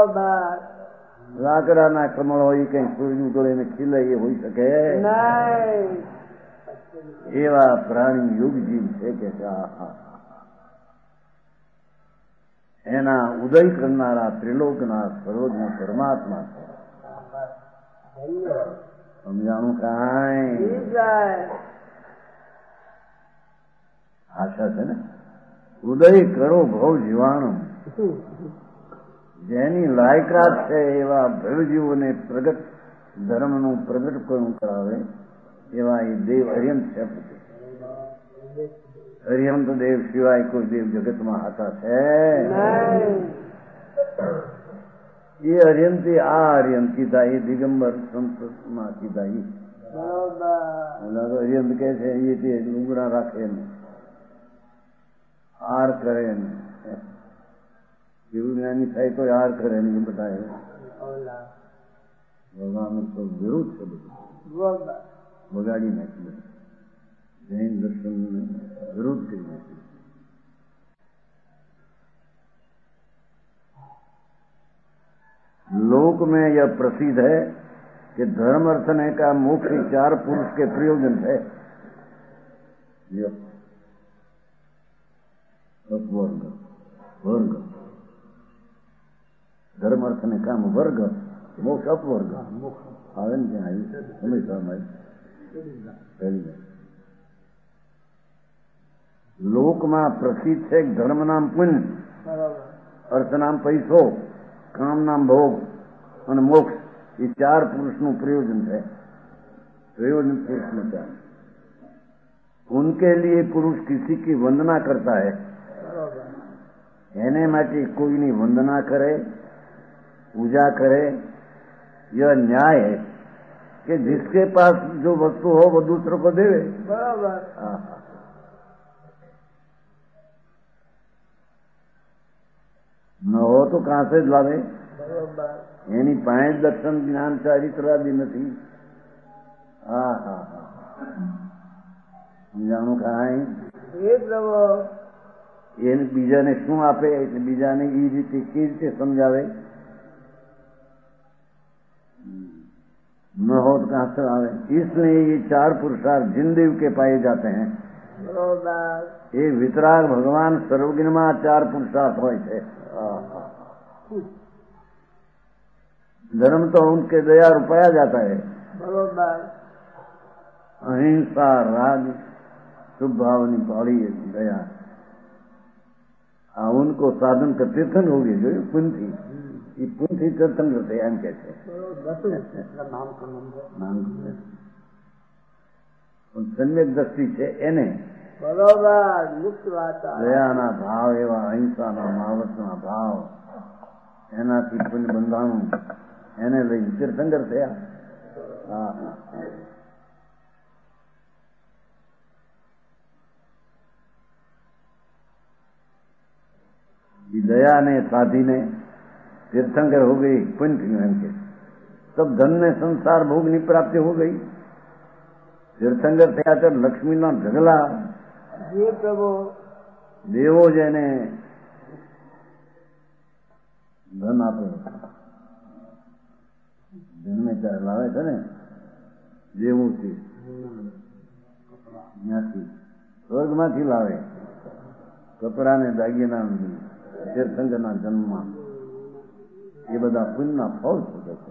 લાકડાના કમળ હોય કઈ સૂરજ ઉગડે ને ખીલે એ હોઈ શકે એવા પ્રાણી યુગ જીવ છે કે એના ઉદય કરનારા ત્રિલોકના સર્વજ્ઞ પરમાત્મા છે. સમજાણું કાંઈ આશા છે ને. ઉદય કરો ભવ જીવાણું જેની લાયકાત છે એવા ભવજીવોને પ્રગટ ધર્મનું પ્રગટ પણ કરાવે એવા એ દેવ અર્યંત છે. અર્યંત દેવ સિવાય કોઈ દેવ જગતમાં હતા છે એ અર્યંતી આ અર્યંત કીધા એ દિગંબર સંસ્કૃતમાં કીધા એ અર્યંત કે છે એ તે લુગડા રાખે ને હાર કરે ને એવું જ્ઞાની થાય તો હાર કરે ને એ બધા ભગવાન તો વિરુદ્ધ છે. બધું બગાડી નાખ્યું જૈન દર્શન વિરુદ્ધ કરી નાખ્યું. लोक में यह प्रसिद्ध है कि धर्म अर्थने का मुख्य चार पुरुष के प्रयोजन है. वर्ग वर्ग धर्म अर्थने काम वर्ग मोक्ष अपवर्ग આવે ને ત્યાં આવ્યું હંમેશા લોકમાં પ્રસિદ્ધ છે ધર્મ નામ પુણ્ય, અર્થ નામ પૈસો, काम नाम भोग और मोक्ष ये चार पुरुष નું प्रयोजन है. प्रयोजन पुरुष में क्या उनके लिए पुरुष किसी की वंदना करता है. एने માટે કોઈની વંદના કરે पूजा करे यह न्याय है कि जिसके पास जो वस्तु हो वो दूसरों को देवे. बराबर. न हो तो कहां से लावे. એની પાંચ દર્શન જ્ઞાન ચારિત્ર આદિ નથી. હા હા હા સમજાણું કાંઈ એને બીજાને શું આપે એટલે બીજાને એ રીતે કેવી રીતે સમજાવે. न हो तो कहां से आवे. इसलिए ये चार पुरुषार्थ जिन देव के पाए जाते हैं ये वितराग भगवान सर्वज्ञ में चार पुरुषार्थ હોય છે. धर्म तो उनके दया रुपया जाता है. बरोबर. अहिंसा राग शुभ भावनी पाड़ी दया आ उनको साधन का तीर्थन हो गए जो पुंथी ये पुंथी तीर्थन करते एम कहते नाम सम्यक दृष्टि છે એને બરોબર મુક્ત વાત દયાના ભાવ એવા અહિંસાના મહાવતના ભાવ એનાથી પુણ્ય બંધાણું એને લઈને તીર્થંકર થયા. હા दया ने साधी ने तीर्थंकर हो गई पुण्य के तब धन ने संसार भोगनी प्राप्ति हो गई. तीर्थंकर થયા તો લક્ષ્મીના ઢગલા પ્રભુ દેવો જેને ધન આપે ધનને લાવે છે ને દેવોથી ત્યાંથી સ્વર્ગમાંથી લાવે કપડા ને દાગીના તીર્થંકરના જન્મમાં એ બધા પુણ્યના ફળ શકે છે.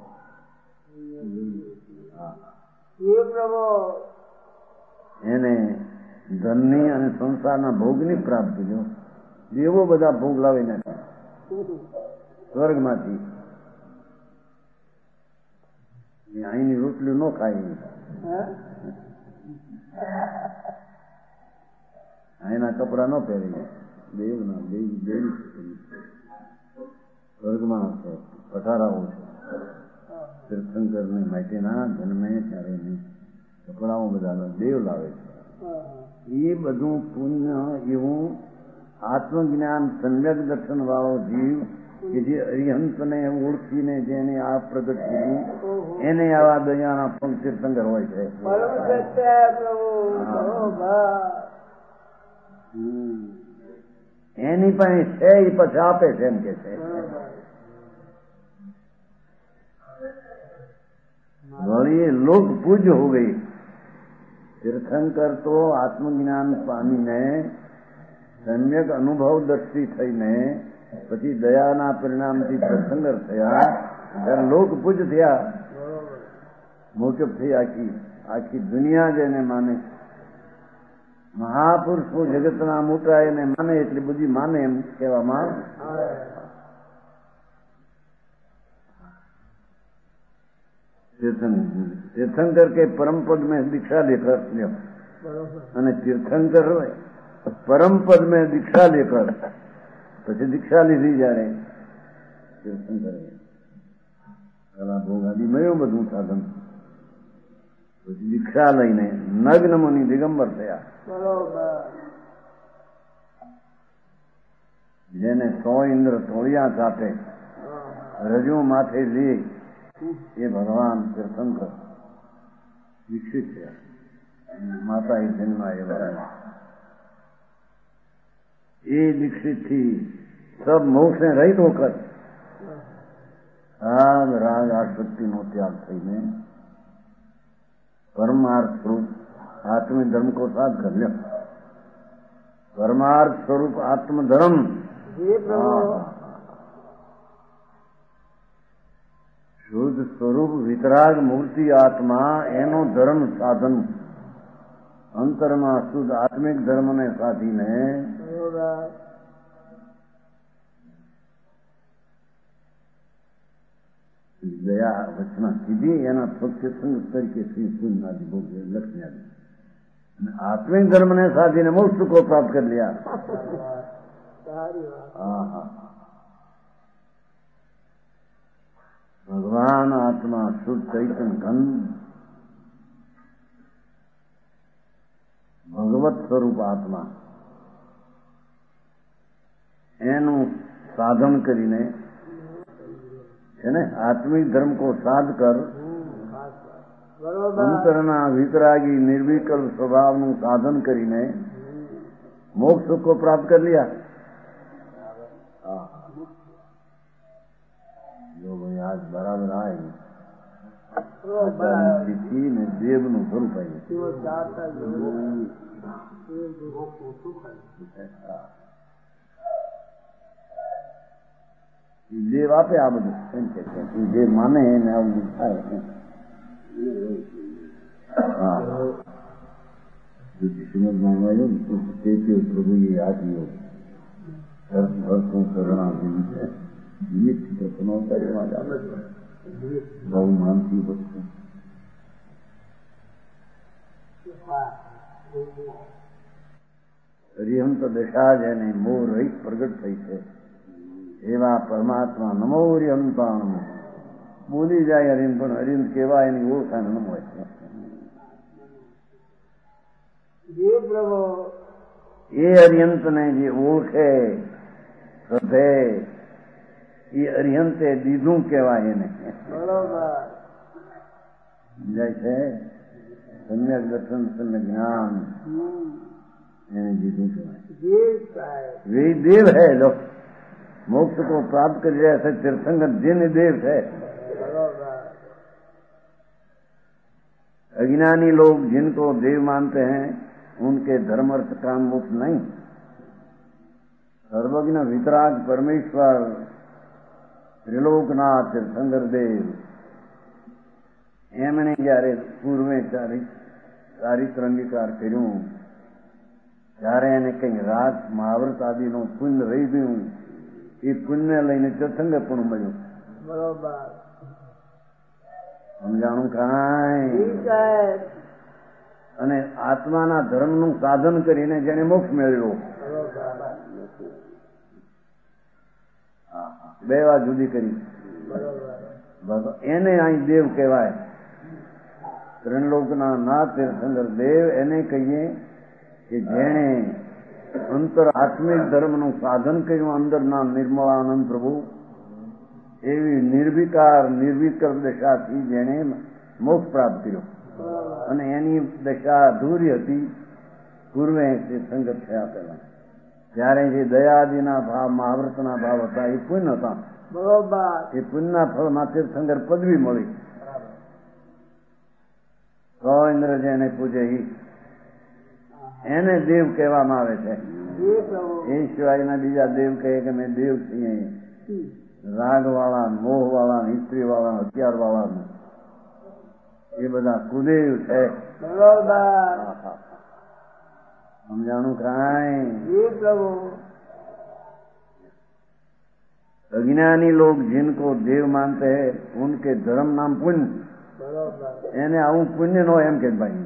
એને ધનની અને સંસારના ભોગની પ્રાપ્તિ જો દેવો બધા ભોગ લાવીને સ્વર્ગમાંથી અહીંની રોટલી ન ખાય અહીંના કપડા ન પહેરી દેવના દેવ દેવ સ્વર્ગમાં પઠારાઓ છે તીર્થંકરની માટીના જન્મે ત્યારે કપડાઓ બધા દેવ લાવે છે. એ બધું પુણ્ય એવું આત્મજ્ઞાન સમ્યક દર્શન વાળો જીવ કે જે અરિહંતને ઓળખીને જેને આ પ્રગટ કર્યું એને આવા દયાના ફળ તીર્થંકર હોય છે. એની પાસે છે એ પછી આપે છે એમ કે છે. वही लोग पूज्य हो गई. तीर्थंकर तो आत्मज्ञान पामीने सम्यक अनुभव दृष्टि થઈને પછી દયાના પરિણામથી તીર્થંકર થયા ત્યારે લોક પૂજ થયા. મોટપ થઈ આખી આખી દુનિયા જેને માને મહાપુરુષો જગતના મોટા એને માને એટલી બધી માને એમ કહેવામાં तीर्थंकर के परम पद में दीक्षा लेकर અને તીર્થંકર પરમ પદ में दीक्षा लेकर પછી દીક્ષા લીધી જયારે તીર્થંકર કલા ભોગ આદિ મળ્યું બધું સાધન પછી દીક્ષા લઈને નગ્ન મુનિ દિગંબર થયા. જેને સો ઇન્દ્ર તોળિયા સાથે રજુ માથે લે એ ભગવાન તીર્થંકર દીક્ષિત થયા. માતા એ જન્મ એવા એ દીક્ષિત થી સબ મોક્ષ ને રહિત હોકર રાગ રાગ આસક્તિ નો ત્યાગ થઈને परमार्थ स्वरूप आत्म धर्म को साथ कर लिया. परमार्थ स्वरूप आत्म धर्म शुद्ध स्वरूप वितराग मूर्ति आत्मा एनो धर्म साधन अंतर में शुद्ध आत्मिक धर्म ने साधी ने दया वचना સીધી એના સત્સંગ તરીકે શ્રી પુણ્યનાદિ ભોગ લક્ષ્મી આદિ આત્મિક ધર્મ ने साधीने मोक्ष को प्राप्त कर लिया. हाँ हाँ भगवान आत्मा शुद्ध चैतन्य घन भगवत स्वरूप आत्मा એનું સાધન કરીને है ना आत्मिक धर्म को साध कर अंतરના વિતરાગી નિર્વિકલ્પ સ્વભાવનું સાધન કરીને મોક્ષ को प्राप्त कर लिया. जो भाई आज बराबर आए तिथि ने देवનું સ્વરૂપ આવ્યું. દેવ આપે આ બધું એમ કે જે માને એને આવું થાય. હા શ્રીમદમાં આવ્યો ને તે પ્રભુએ આપ્યો હરતું કરણા છે નિમિત્ત પ્રથમોત્તરમાં જ આવે બહુ માનથી વસ્તુ હરિહંત દશા જેને મોહ રહિત પ્રગટ થઈ છે એવા પરમાત્મા નમો હરિહંતાણ બોલી જાય હરિહંત પણ હરિહંત કેવા એની ઓળખાણ ન હોય એ હરિહંતને જે ઓળખે શ્રદ્ધે એ હરિહંતે દીધું કેવાય એને સમજાય છે સમ્યક દર્શન સમ્યક જ્ઞાન એને દીધું કહેવાય वे देव है लोग मोक्ष को प्राप्त कर ऐसे तीर्थंकर जिन देव है अज्ञानी लोग जिनको देव मानते हैं उनके धर्म अर्थ काम मोक्ष नहीं सर्वज्ञ वितराग परमेश्वर त्रिलोकनाथ तीर्थंकर देव એમણે જયારે પૂર્વે ચારિત્ર અંગીકાર કર્યું ત્યારે એને કઈ રાત મહાવ્રત આદિનું પુણ્ય રહી ગયું એ પુણ્ય લઈને તીર્થંકર પણ મળ્યું બરોબર સમજાણું કાંઈ અને આત્માના ધર્મનું સાધન કરીને જેને મોક્ષ મેળવ્યો બે વાત જુદી કરી એને અહીં દેવ કહેવાય ત્રણલોકના નાથ તીર્થંકર દેવ એને કહીએ કે જેણે અંતર આત્મિક ધર્મનું સાધન કર્યું અંદરના નિર્મળાનંદ પ્રભુ એવી નિર્વિકાર નિર્વિકર દશાથી જેણે મોક્ષ પ્રાપ્ત કર્યો અને એની દશા અધૂરી હતી પૂર્વે તીર્થંકર થયા પહેલા ત્યારે જે દયાદિના ભાવ મહાવ્રતના ભાવ હતા એ પુણ્ય હતા બરોબર એ પુણ્યના ફળમાં તીર્થંકર પદવી મળી સો ઇન્દ્ર જેને પૂજે એને દેવ કહેવામાં આવે છે એ સિવાયના બીજા દેવ કહે કે મેં દેવ છીએ રાગ વાળા મોહ વાળા સ્ત્રી વાળા હથિયાર વાળા એ બધા કુદેવ છે સમજાણું કાંઈ अज्ञानी लोग जिनको देव मानते हैं उनके धर्म नाम पुण्य એને આવું પુણ્ય નો એમ કે ભાઈ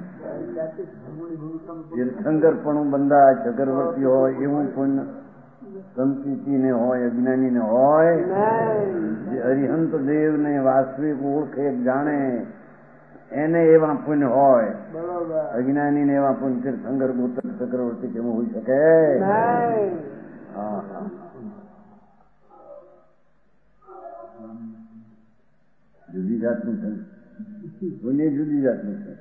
તીર્થંકર પણ બંદા ચક્રવર્તી હોય એવું પુણ્ય સંતતિ ને હોય અજ્ઞાની ને હોય હરિહંત દેવ ને વાસ્તવિક ઓળખે જાણે એને એવા પુણ્ય હોય અજ્ઞાની ને એવા પુણ્ય તીર્થંકર ગોત્ર ચક્રવર્તી કેવું હોઈ શકે હા હા જુદી જાતનું છે પુણ્ય જુદી જાતનું છે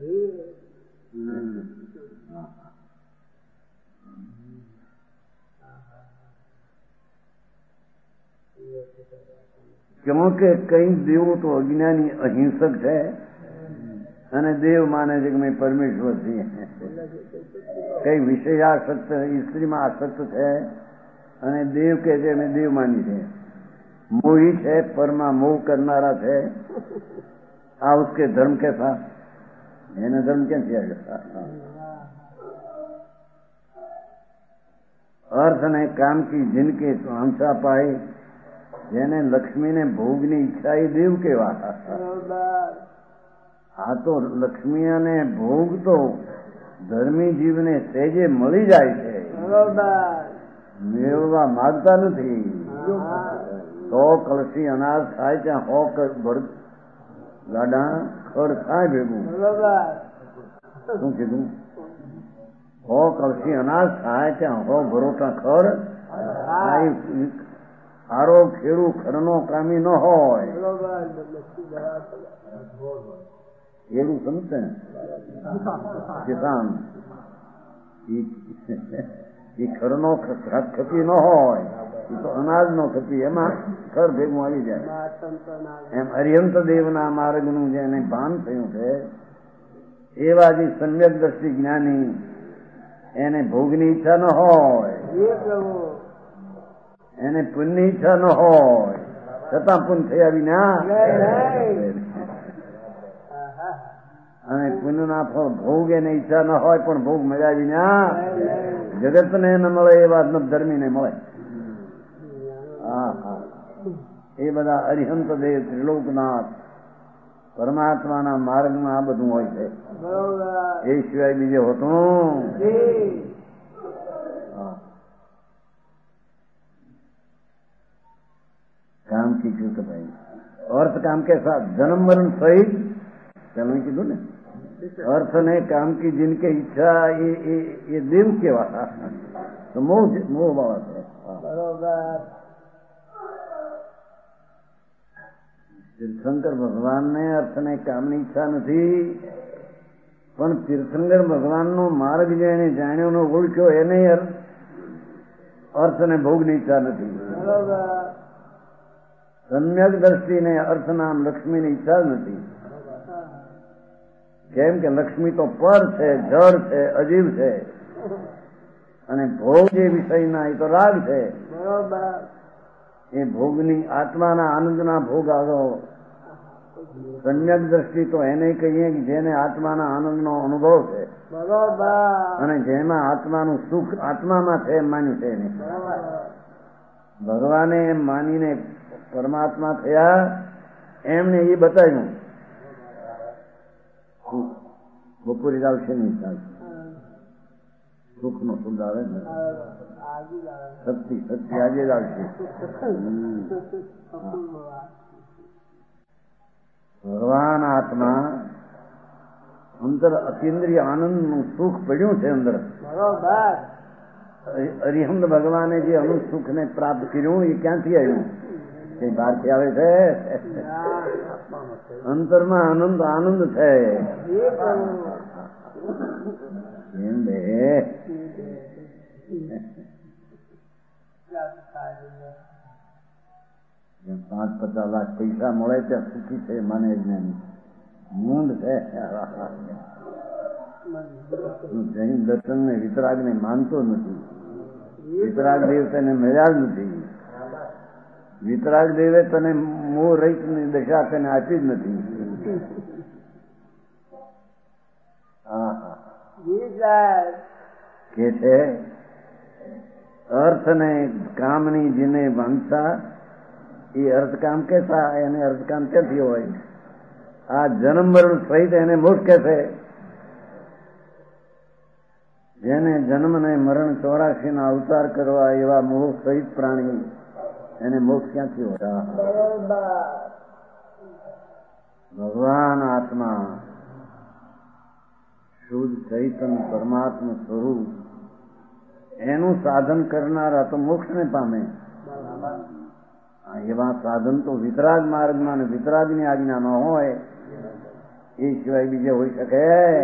क्योंकि कई देवो तो अज्ञानी अहिंसक है અને દેવ માને છે કે મેં પરમેશ્વર છીએ કઈ વિષય આસક્ત સ્ત્રીમાં આસક્ત છે અને દેવ કે છે મેં દેવ માની છે मोही है परमा मोह करनारा है आ उसके धर्म कैसा मैंने धर्म क्या किया गया अर्थ ने काम की जिनके स्वांसा पाए જેને લક્ષ્મીને ભોગની ઈચ્છા એ દેવ કેવા આ તો લક્ષ્મી અને ભોગ તો ધર્મી જીવને સહેજે મળી જાય છે મેળવવા માંગતા નથી સો કલસી અનાજ થાય ત્યાં હો ભર ગાડા ખડ થાય ભેગું શું કીધું હો કલસી અનાજ થાય ત્યાં હો ભરોટા ખડ સારો ખેડૂ ખરનો કામી ન હોય ખેડૂ સમજે કિસાન એ ખરનો ખપી ન હોય એ તો અનાજ નો ખપી એમાં ખર ભેગું આવી જાય એમ હરિહંત દેવના માર્ગનું જેને ભાન થયું છે એવા જે સમ્યક દ્રષ્ટિ જ્ઞાની એને ભોગની ઈચ્છા ન હોય એને પુણ્યની ઈચ્છા ન હોય છતાં પુણ્ય થયા વિના અને પુણ્યના ફળ ભોગ એને ઈચ્છા ન હોય પણ ભોગ મજા વિના જગતને ન મળે એવા ધર્મીને મળે. હા હા એ બધા અરિહંત દેવ ત્રિલોકનાથ પરમાત્માના માર્ગમાં આ બધું હોય છે. એ સિવાય બીજે હોતું काम की चूक भाई अर्थ काम के साथ जन्म मरण सहित चलो कीधું ને अर्थ ने काम की जिनके इच्छा ये ये ये देव केवा तो मोह मोह बाबा છે બરોબર. તીર્થંકર ભગવાનને અર્થને કામની ઈચ્છા નથી પણ તીર્થંકર ભગવાનનો માર્ગ જેને જાણ્યો ને ઓળખ્યો એને અર્થ ને ભોગની ઈચ્છા નથી. સમ્યક દ્રષ્ટિને અર્થનામ લક્ષ્મીની ઈચ્છા નથી. કેમ કે લક્ષ્મી તો પર છે, જળ છે, અજીવ છે અને ભોગ જે વિષયના એ તો રાગ છે. એ ભોગની આત્માના આનંદના ભોગ આવ્યો. સમ્યક દ્રષ્ટિ તો એને કહીએ કે જેને આત્માના આનંદનો અનુભવ છે અને જેમાં આત્માનું સુખ આત્મામાં છે એમ માન્યું છે એને ભગવાને એમ માનીને પરમાત્મા થયા એમને એ બતાવ્યું. બપોરે આવશે નહીં ચાલશે સુખ નો શુદ્ધ આવે ને શક્તિ શક્તિ આજે જ આવશે. ભગવાન આત્મા અંદર અતિન્દ્રિય આનંદ નું સુખ પડ્યું છે અંદર. અરિહંત ભગવાને જે અનંત સુખ ને પ્રાપ્ત કર્યું એ ક્યાંથી આવ્યું? એ બહારથી આવે છે. અંતરમાં આનંદ આનંદ છે. એમ બે પાંચ પચાસ લાખ પૈસા મળે ત્યાં સુખી છે મને જ્ઞાની મૂંડ છે. જૈન દર્શન ને વિતરાગ ને માનતો નથી. વિતરાગ દેવ તેને મળ્યા જ નથી. વિતરાગ દેવે તને મોહ રહિત ની દશા તેને આપી જ નથી. કે છે અર્થ ને કામની જેને વાંચતા એ અર્થકામ કેસા એને અર્થકામ ક્યાંથી હોય? આ જન્મ મરણ સહિત એને મોક્ષ કે છે. જેને જન્મ ને મરણ ચોરાશી ના અવતાર કરવા એવા મોહ સહિત પ્રાણી એને મોક્ષ ક્યાંથી હોય? ભગવાન આત્મા શુદ્ધ ચૈતન્ય પરમાત્મા સ્વરૂપ એનું સાધન કરનારા તો મોક્ષને પામે. એવા સાધન તો વિતરાગ માર્ગમાં અને વિતરાગની આજ્ઞા ન હોય એ સિવાય બીજે હોઈ શકે?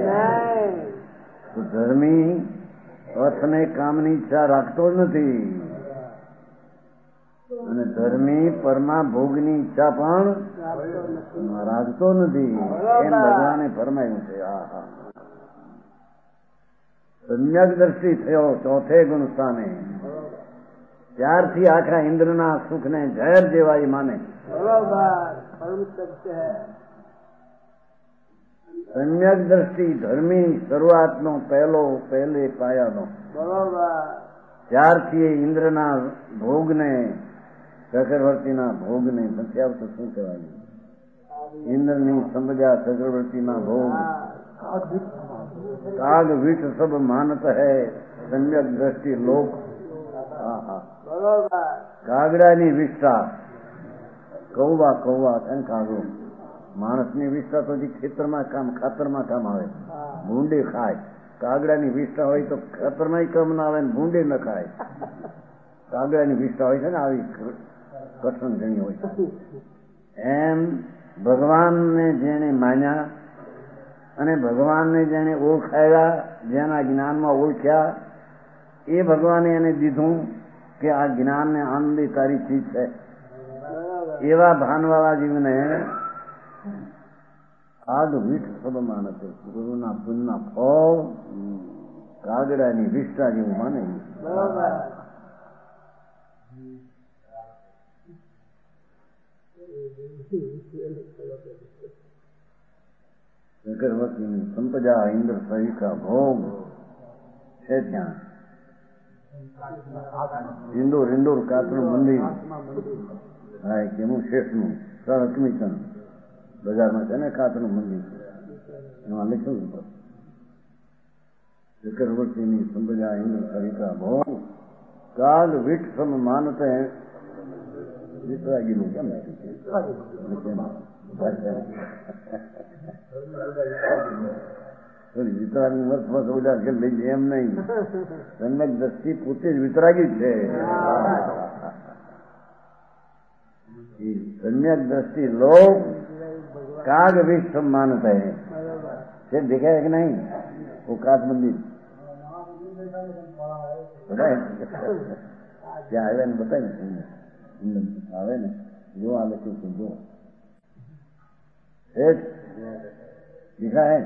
તો ધર્મી અર્થને કામની ઈચ્છા રાખતો જ નથી અને ધર્મી પરમા ભોગની ઈચ્છા પણ રાખતો નથી એમ ભગવાને ફરમાયું છે. હા હા સમ્યક દ્રષ્ટિ થયો ચોથે ગુણ સ્થાને ત્યારથી આખા ઇન્દ્રના સુખને ઝેર જેવા એ માને. સમ્યક દ્રષ્ટિ ધર્મી શરૂઆતનો પહેલો પહેલે પાયાનો ત્યારથી એ ઇન્દ્રના ભોગને ચક્રવર્તીના ભોગને નથી આવતો શું કહેવાય? ઇન્દ્રની સંબજા ચક્રવર્તીના ભોગ કાગ વિઠ સબ માનત હૈ સમ્યક દ્રષ્ટિ લોક. કાગડાની વિષ્ઠા કૌવા કૌવા અને કાગડો માણસની વિષ્ઠા તો ખેતરમાં કામ ખાતરમાં કામ આવે ભૂંડી ખાય. કાગડાની વિષ્ઠા હોય તો ખાતરમાં કામ ના આવે ને ભૂંડી ન ખાય. કાગડાની વિષ્ઠા હોય છે ને આવી કઠણ ઘણી હોય. એમ ભગવાનને જેને માન્યા અને ભગવાનને જેને ઓળખાયા જેના જ્ઞાનમાં ઓળખ્યા એ ભગવાને એને દીધું કે આ જ્ઞાનને આનંદી તારી ચીજ છે. એવા ભાનવાળા જીવને આગ વીઠ સબ માનતે ગુરુના પુણ્યના ફળ કાગડાની વિષ્ઠા જેવું માને. ચક્રવર્તીની સંપજા ઇન્દ્ર સહિકા ભોગ છે ત્યાં ઇન્દોર ઇન્દોર કાચનું મંદિર હા કેનું શેઠનું સહકમિશન બજારમાં છે ને કાચનું મંદિર એમાં લખ્યું ચક્રવર્તીની સંપજા ઇન્દ્ર સહિકા ભોગ કાલ વિઠ સમ માનતે વિતરાગીનું કેમ વિતરાગી મત ઉદાર કે લઈ એમ નહીં સમ્યક દ્રષ્ટિ પોતે જ વિતરાગી છે સમ્યક દ્રષ્ટિ લોક કાગ વિશ્વ માનતા है से देखा है कि नहीं वो काच मंदिर ત્યાં આવે ને બતાવી આવે ને જો આ લખ્યું છે જો दिखा है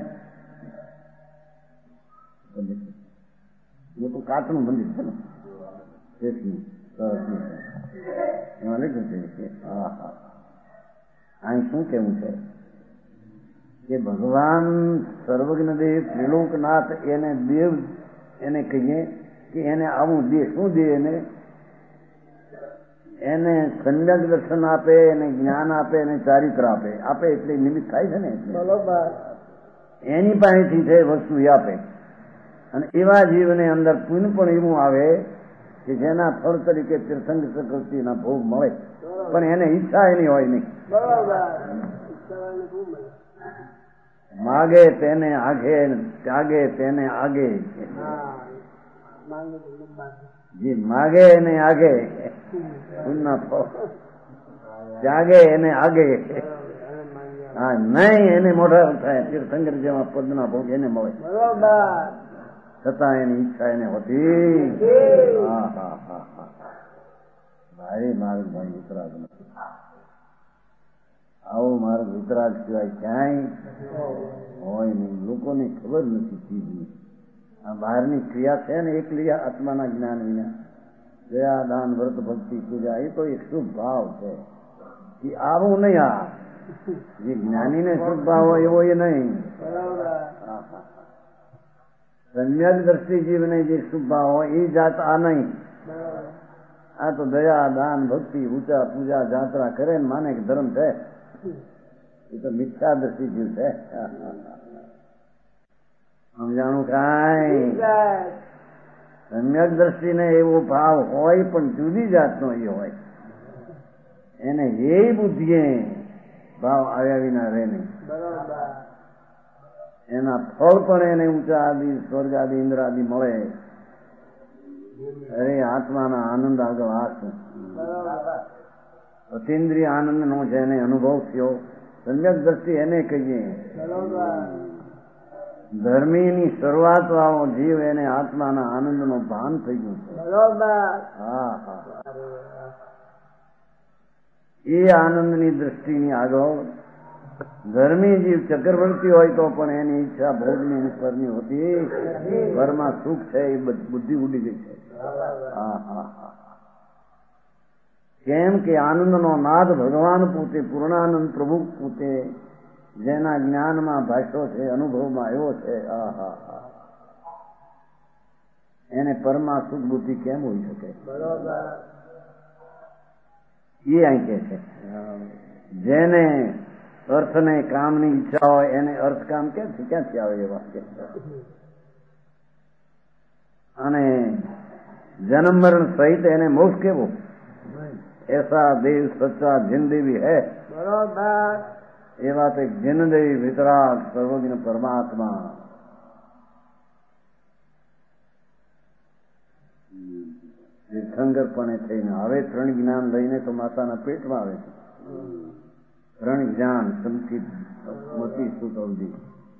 वो तो काचનું મંદિર છે ને શેઠનું એમાં લખ્યું છે હા હા અહીં શું કેવું છે કે ભગવાન સર્વજ્ઞ દેવ ત્રિલોકનાથ એને દેવ એને કહીએ કે એને આવું દે શું દે એને એને સમ્યક દર્શન આપે એને જ્ઞાન આપે એને ચારિત્ર આપે આપે એટલે નિમિત્ત થાય છે ને બરોબર એની પાસેથી છે વસ્તુ આપે અને એવા જીવને અંદર પુણ્ય પણ એવું આવે કે જેના ફળ તરીકે તીર્થંક ચક્રવર્તીના ભોગ મળે પણ એને ઈચ્છા એની હોય નહીં માગે તેને આગે ત્યાગે તેને આગે જે માગે એને આગે પુણ્યના ફળ ત્યાગે એને આગે હા નહીં એને મોઢા થાય તીર્થંકર જેવા પદના ભોગ એને મળે છતાં એની ઈચ્છા એને હોતી હા હા હા હા ભાઈ માર્ગ ભાઈ વિતરાગ નથી આવો માર્ગ વિતરાગ સિવાય ક્યાંય હોય નહીં લોકોને ખબર નથી ચીજની આ બહારની ક્રિયા છે ને એકલી આત્માના જ્ઞાન વિના દયા દાન વ્રત ભક્તિ પૂજા એ તો એક શુભ ભાવ છે એ આવું નહીં આ જે જ્ઞાનીને શુભ ભાવ હોય એવો એ નહીં સમ્યક દ્રષ્ટિ જીવને જે શુભ ભાવ હોય એ જાત આ નહીં આ તો દયા દાન ભક્તિ ઊંચા પૂજા જાત્રા કરે ને માને કે ધર્મ છે એ તો મિથ્યા દ્રષ્ટિ જીવ છે સમજાણું કાંઈ સમ્યક દ્રષ્ટિને એવો ભાવ હોય પણ જુદી જાતનો એ હોય એને એ બુદ્ધિએ ભાવ આવ્યા વિના રહે નહીં એના ફળ પણ એને ઊંચા આદિ સ્વર્ગ આદિ ઇન્દ્ર આદિ મળે અરે આત્માના આનંદ આગળ આશું અતિન્દ્રિય આનંદ નો છે એને અનુભવ થયો સમ્યક દ્રષ્ટિ એને કહીએ ધર્મીની શરૂઆત વાળો જીવ એને આત્માના આનંદ નો ભાન થઈ ગયું છે હા હા એ આનંદની દ્રષ્ટિની આગળ ધર્મી જીવ ચક્રવર્તી હોય તો પણ એની ઈચ્છા ભોગની ઉપરની હોતી ઘરમાં સુખ છે એ બુદ્ધિ ઉડી ગઈ છે હા હા હા કેમ કે આનંદનો નાદ ભગવાન પોતે પૂર્ણાનંદ પ્રભુ પોતે જેના જ્ઞાનમાં ભાષ્યો છે અનુભવમાં આવ્યો છે આ હા હા એને પરમા સુખ બુદ્ધિ કેમ હોઈ શકે એ અહીં કે છે જેને અર્થને કામની ઈચ્છા હોય એને અર્થ કામ ક્યાંથી ક્યાંથી આવે એ વાક્ય અને જન્મ મરણ સહિત એને મોક્ષ કેવો એસા દેવ સચ્ચા જિંદગી હૈ બરોબર એ વાત એક જિનદેવી વિતરાગ સર્વજ્ઞ પરમાત્મા તીર્થંકરપણે થઈને હવે ત્રણ જ્ઞાન લઈને તો માતાના પેટમાં આવે છે ત્રણ જ્ઞાન સંકિત મતી સુતવજી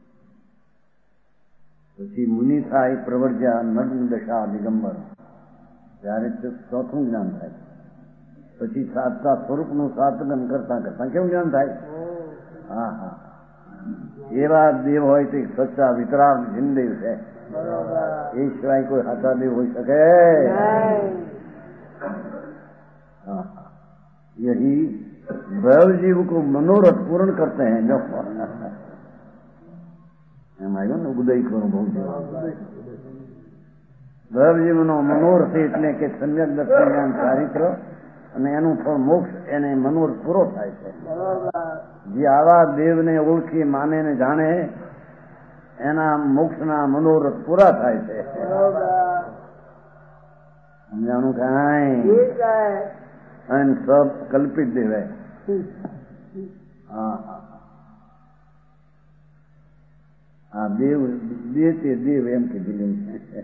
પછી મુનિ થાય પ્રવર્જ્યા નગ્ન દશા દિગંબર ત્યારે ચોથું જ્ઞાન થાય પછી સાતતા સ્વરૂપનું સાતગન કરતા કરતા કેવું જ્ઞાન થાય હા હા એવા દેવ હોય તો સચ્ચા વિતરાગ જિનદેવ છે એ સિવાય કોઈ સાચા દેવ હોઈ શકે यही भैरव जीव को मनोरथ पूर्ण करते हैं जो એમ આવ્યું ને ઉદય કરો બહુ ગર્ભજીવનો મનોરથ એટલે કે સમ્યક દર્શન જ્ઞાન ચારિત્ર અને એનું ફળ મોક્ષ એને મનોરથ પૂરો થાય છે. જે આવા દેવને ઓળખી માને ને જાણે એના મોક્ષના મનોરથ પૂરા થાય છે. સમજાણું કાંઈ અને સબ કલ્પિત દેવે. હા હા હા દેવ બે તે દેવ એમ કીધું છે.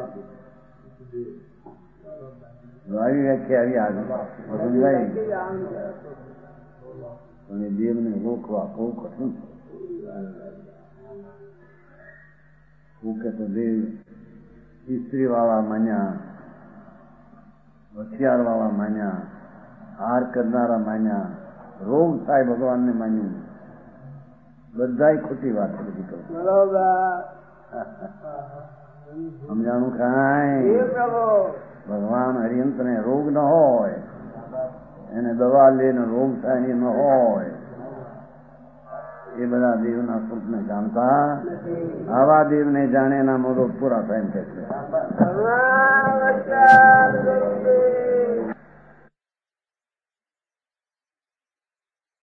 આવી વ્યાખ્યા આવી આગળ સમજાય પણ દેવને રોકવા બહુ કઠિન છે. તો દેવ સ્ત્રી વાળા માન્યા, હોશિયાર વાળા માન્યા, હાર કરનારા માન્યા, રોગ થાય ભગવાનને માન્યું, બધા ખોટી વાત બધી કરો. સમજાણું કાંઈ ભગવાન હરિયંત ને રોગ ન હોય, એને દવા લઈને રોગ થાય એ ન હોય, એ બધા દેવના સ્વરૂપને જાણતા. આવા દેવને જાણે એના મોડો પૂરા થાય એમ કે છે.